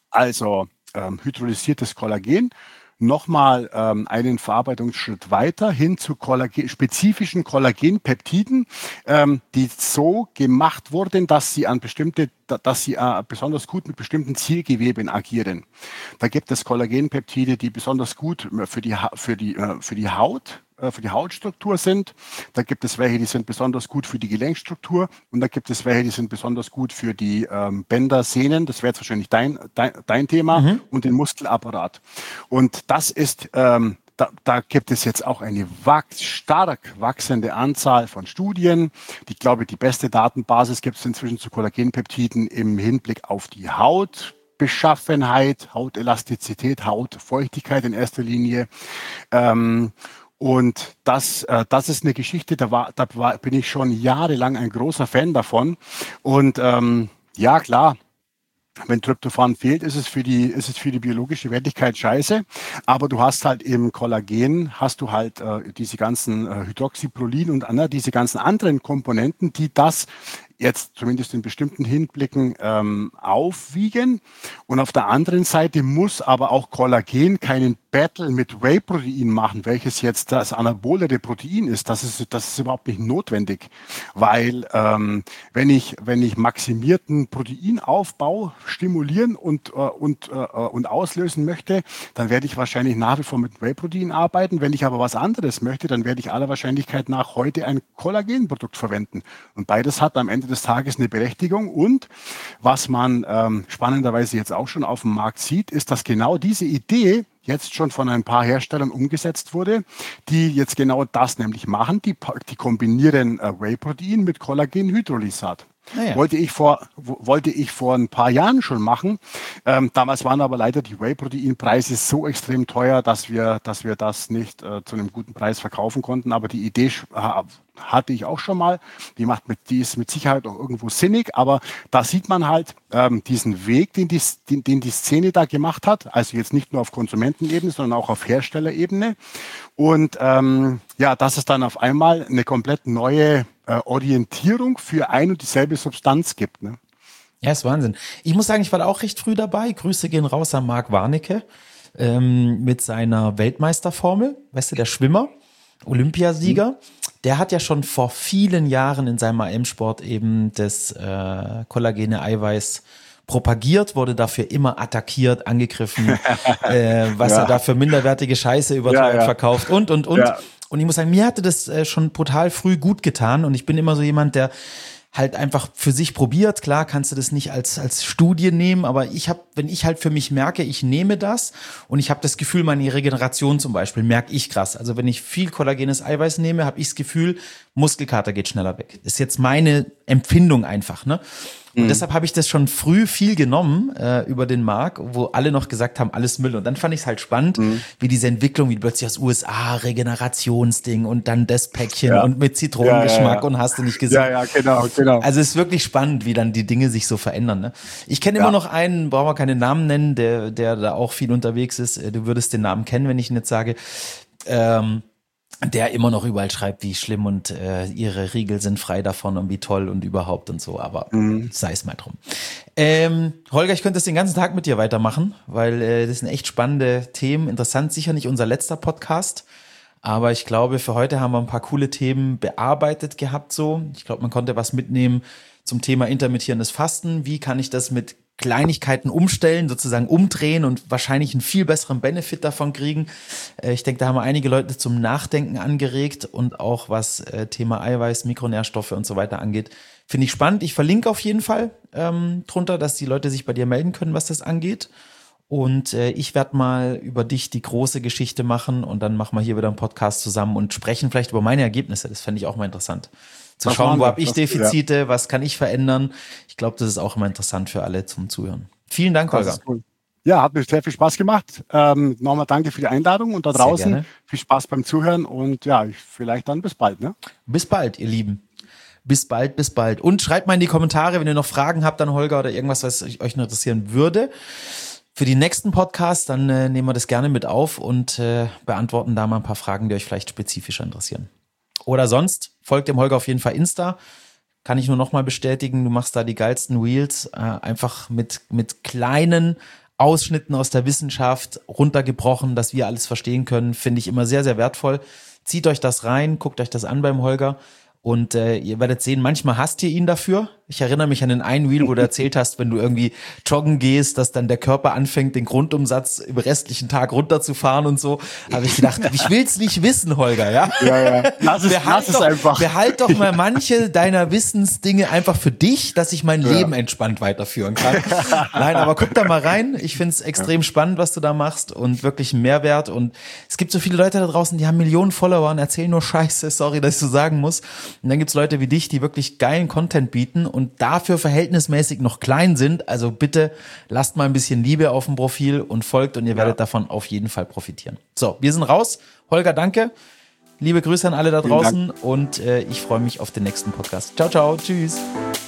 Also ähm, hydrolysiertes Kollagen, nochmal ähm, einen Verarbeitungsschritt weiter hin zu Kollagen, spezifischen Kollagenpeptiden, ähm, die so gemacht wurden, dass sie an bestimmte, dass sie äh, besonders gut mit bestimmten Zielgeweben agieren. Da gibt es Kollagenpeptide, die besonders gut für die Ha- für die äh, für die Haut äh, für die Hautstruktur sind. Da gibt es welche, die sind besonders gut für die Gelenkstruktur und da gibt es welche, die sind besonders gut für die ähm, Bänder, Sehnen. Das wäre jetzt wahrscheinlich dein, dein, dein Thema Mhm. und den Muskelapparat. Und das ist, ähm, da, da gibt es jetzt auch eine wach, stark wachsende Anzahl von Studien. Ich glaube, die beste Datenbasis gibt es inzwischen zu Kollagenpeptiden im Hinblick auf die Hautbeschaffenheit, Hautelastizität, Hautfeuchtigkeit in erster Linie. Ähm, und das, äh, das ist eine Geschichte, da, war, da war, bin ich schon jahrelang ein großer Fan davon. Und ähm, ja, klar, wenn Tryptophan fehlt, ist es für die, ist es für die biologische Wertigkeit scheiße. Aber du hast halt im Kollagen, hast du halt äh, diese ganzen äh, Hydroxyprolin und andere, diese ganzen anderen Komponenten, die das jetzt zumindest in bestimmten Hinblicken ähm, aufwiegen. Und auf der anderen Seite muss aber auch Kollagen keinen Battle mit Whey-Protein machen, welches jetzt das anabolere Protein ist. Das ist, das ist überhaupt nicht notwendig, weil ähm, wenn ich, wenn ich maximierten Proteinaufbau stimulieren und, äh, und, äh, und auslösen möchte, dann werde ich wahrscheinlich nach wie vor mit Whey-Protein arbeiten. Wenn ich aber was anderes möchte, dann werde ich aller Wahrscheinlichkeit nach heute ein Kollagenprodukt verwenden. Und beides hat am Ende des Tages eine Berechtigung. Und was man ähm, spannenderweise jetzt auch schon auf dem Markt sieht, ist, dass genau diese Idee jetzt schon von ein paar Herstellern umgesetzt wurde, die jetzt genau das nämlich machen. Die, die kombinieren äh, Whey-Protein mit Kollagenhydrolysat. Naja. Wollte ich vor, wollte ich vor ein paar Jahren schon machen. Ähm, damals waren aber leider die Whey-Protein-Preise so extrem teuer, dass wir, dass wir das nicht äh, zu einem guten Preis verkaufen konnten. Aber die Idee äh, hatte ich auch schon mal. Die macht mit, die ist mit Sicherheit auch irgendwo sinnig. Aber da sieht man halt ähm, diesen Weg, den die, den, den die Szene da gemacht hat. Also jetzt nicht nur auf Konsumentenebene, sondern auch auf Herstellerebene. Und ähm, ja, dass es dann auf einmal eine komplett neue äh, Orientierung für ein und dieselbe Substanz gibt. Ne? Ja, ist Wahnsinn. Ich muss sagen, ich war da auch recht früh dabei. Grüße gehen raus an Marc Warnecke ähm, mit seiner Weltmeisterformel. Weißt du, der Schwimmer, Olympiasieger. Mhm. Der hat ja schon vor vielen Jahren in seinem A M-Sport eben das äh, kollagene Eiweiß propagiert, wurde dafür immer attackiert, angegriffen, äh, was ja. er da für minderwertige Scheiße überteuert ja, ja. verkauft und, und, und. Ja. Und ich muss sagen, mir hatte das äh, schon brutal früh gut getan und ich bin immer so jemand, der halt einfach für sich probiert. Klar kannst du das nicht als als Studie nehmen, aber ich habe, wenn ich halt für mich merke, ich nehme das und ich habe das Gefühl, meine Regeneration zum Beispiel merke ich krass. Also wenn ich viel kollagenes Eiweiß nehme, habe ich das Gefühl, Muskelkater geht schneller weg. Das ist jetzt meine Empfindung einfach, ne? Und mhm. deshalb habe ich das schon früh viel genommen äh, über den Markt, wo alle noch gesagt haben, alles Müll. Und dann fand ich es halt spannend, mhm. wie diese Entwicklung, wie plötzlich aus U S A, Regenerationsding und dann das Päckchen ja. und mit Zitronengeschmack ja, ja, ja. und hast du nicht gesehen. Ja, ja, genau, genau. Also es ist wirklich spannend, wie dann die Dinge sich so verändern. Ne? Ich kenne ja. immer noch einen, brauchen wir keinen Namen nennen, der, der da auch viel unterwegs ist. Du würdest den Namen kennen, wenn ich ihn jetzt sage. Ähm, der immer noch überall schreibt, wie schlimm und äh, ihre Riegel sind frei davon und wie toll und überhaupt und so, aber mhm. sei es mal drum. Ähm, Holger, ich könnte das den ganzen Tag mit dir weitermachen, weil äh, das sind echt spannende Themen, interessant, sicher nicht unser letzter Podcast, aber ich glaube, für heute haben wir ein paar coole Themen bearbeitet gehabt so. Ich glaube, man konnte was mitnehmen zum Thema intermittierendes Fasten. Wie kann ich das mit Kleinigkeiten umstellen, sozusagen umdrehen und wahrscheinlich einen viel besseren Benefit davon kriegen. Äh, ich denke, da haben wir einige Leute zum Nachdenken angeregt und auch was äh, Thema Eiweiß, Mikronährstoffe und so weiter angeht. Finde ich spannend. Ich verlinke auf jeden Fall ähm, drunter, dass die Leute sich bei dir melden können, was das angeht. Und äh, ich werde mal über dich die große Geschichte machen und dann machen wir hier wieder einen Podcast zusammen und sprechen vielleicht über meine Ergebnisse. Das fände ich auch mal interessant. Zu schauen, wo habe ich Defizite, ja. was kann ich verändern. Ich glaube, das ist auch immer interessant für alle zum Zuhören. Vielen Dank, Holger. Cool. Ja, hat mir sehr viel Spaß gemacht. Ähm, nochmal danke für die Einladung und da draußen viel Spaß beim Zuhören und ja, vielleicht dann bis bald. Ne? Bis bald, ihr Lieben. Bis bald, bis bald. Und schreibt mal in die Kommentare, wenn ihr noch Fragen habt an Holger oder irgendwas, was euch noch interessieren würde. Für die nächsten Podcasts, dann äh, nehmen wir das gerne mit auf und äh, beantworten da mal ein paar Fragen, die euch vielleicht spezifischer interessieren. Oder sonst folgt dem Holger auf jeden Fall Insta. Kann ich nur nochmal bestätigen, du machst da die geilsten Reels, äh, einfach mit, mit kleinen Ausschnitten aus der Wissenschaft runtergebrochen, dass wir alles verstehen können, finde ich immer sehr, sehr wertvoll. Zieht euch das rein, guckt euch das an beim Holger und äh, ihr werdet sehen, manchmal hasst ihr ihn dafür. Ich erinnere mich an den einen Reel, wo du erzählt hast, wenn du irgendwie joggen gehst, dass dann der Körper anfängt, den Grundumsatz im restlichen Tag runterzufahren und so. Habe ich gedacht, ich will's nicht wissen, Holger, ja? Ja, ja. Lass es, behalt lass doch, es einfach. Behalt doch mal manche deiner Wissensdinge einfach für dich, dass ich mein ja. Leben entspannt weiterführen kann. Nein, aber guck da mal rein. Ich find's extrem ja. spannend, was du da machst und wirklich ein Mehrwert. Und es gibt so viele Leute da draußen, die haben Millionen Follower und erzählen nur Scheiße, sorry, dass ich so sagen muss. Und dann gibt's Leute wie dich, die wirklich geilen Content bieten und dafür verhältnismäßig noch klein sind. Also bitte lasst mal ein bisschen Liebe auf dem Profil und folgt und ihr werdet ja. davon auf jeden Fall profitieren. So, wir sind raus. Holger, danke. Liebe Grüße an alle da draußen und äh, ich freue mich auf den nächsten Podcast. Ciao, ciao. Tschüss.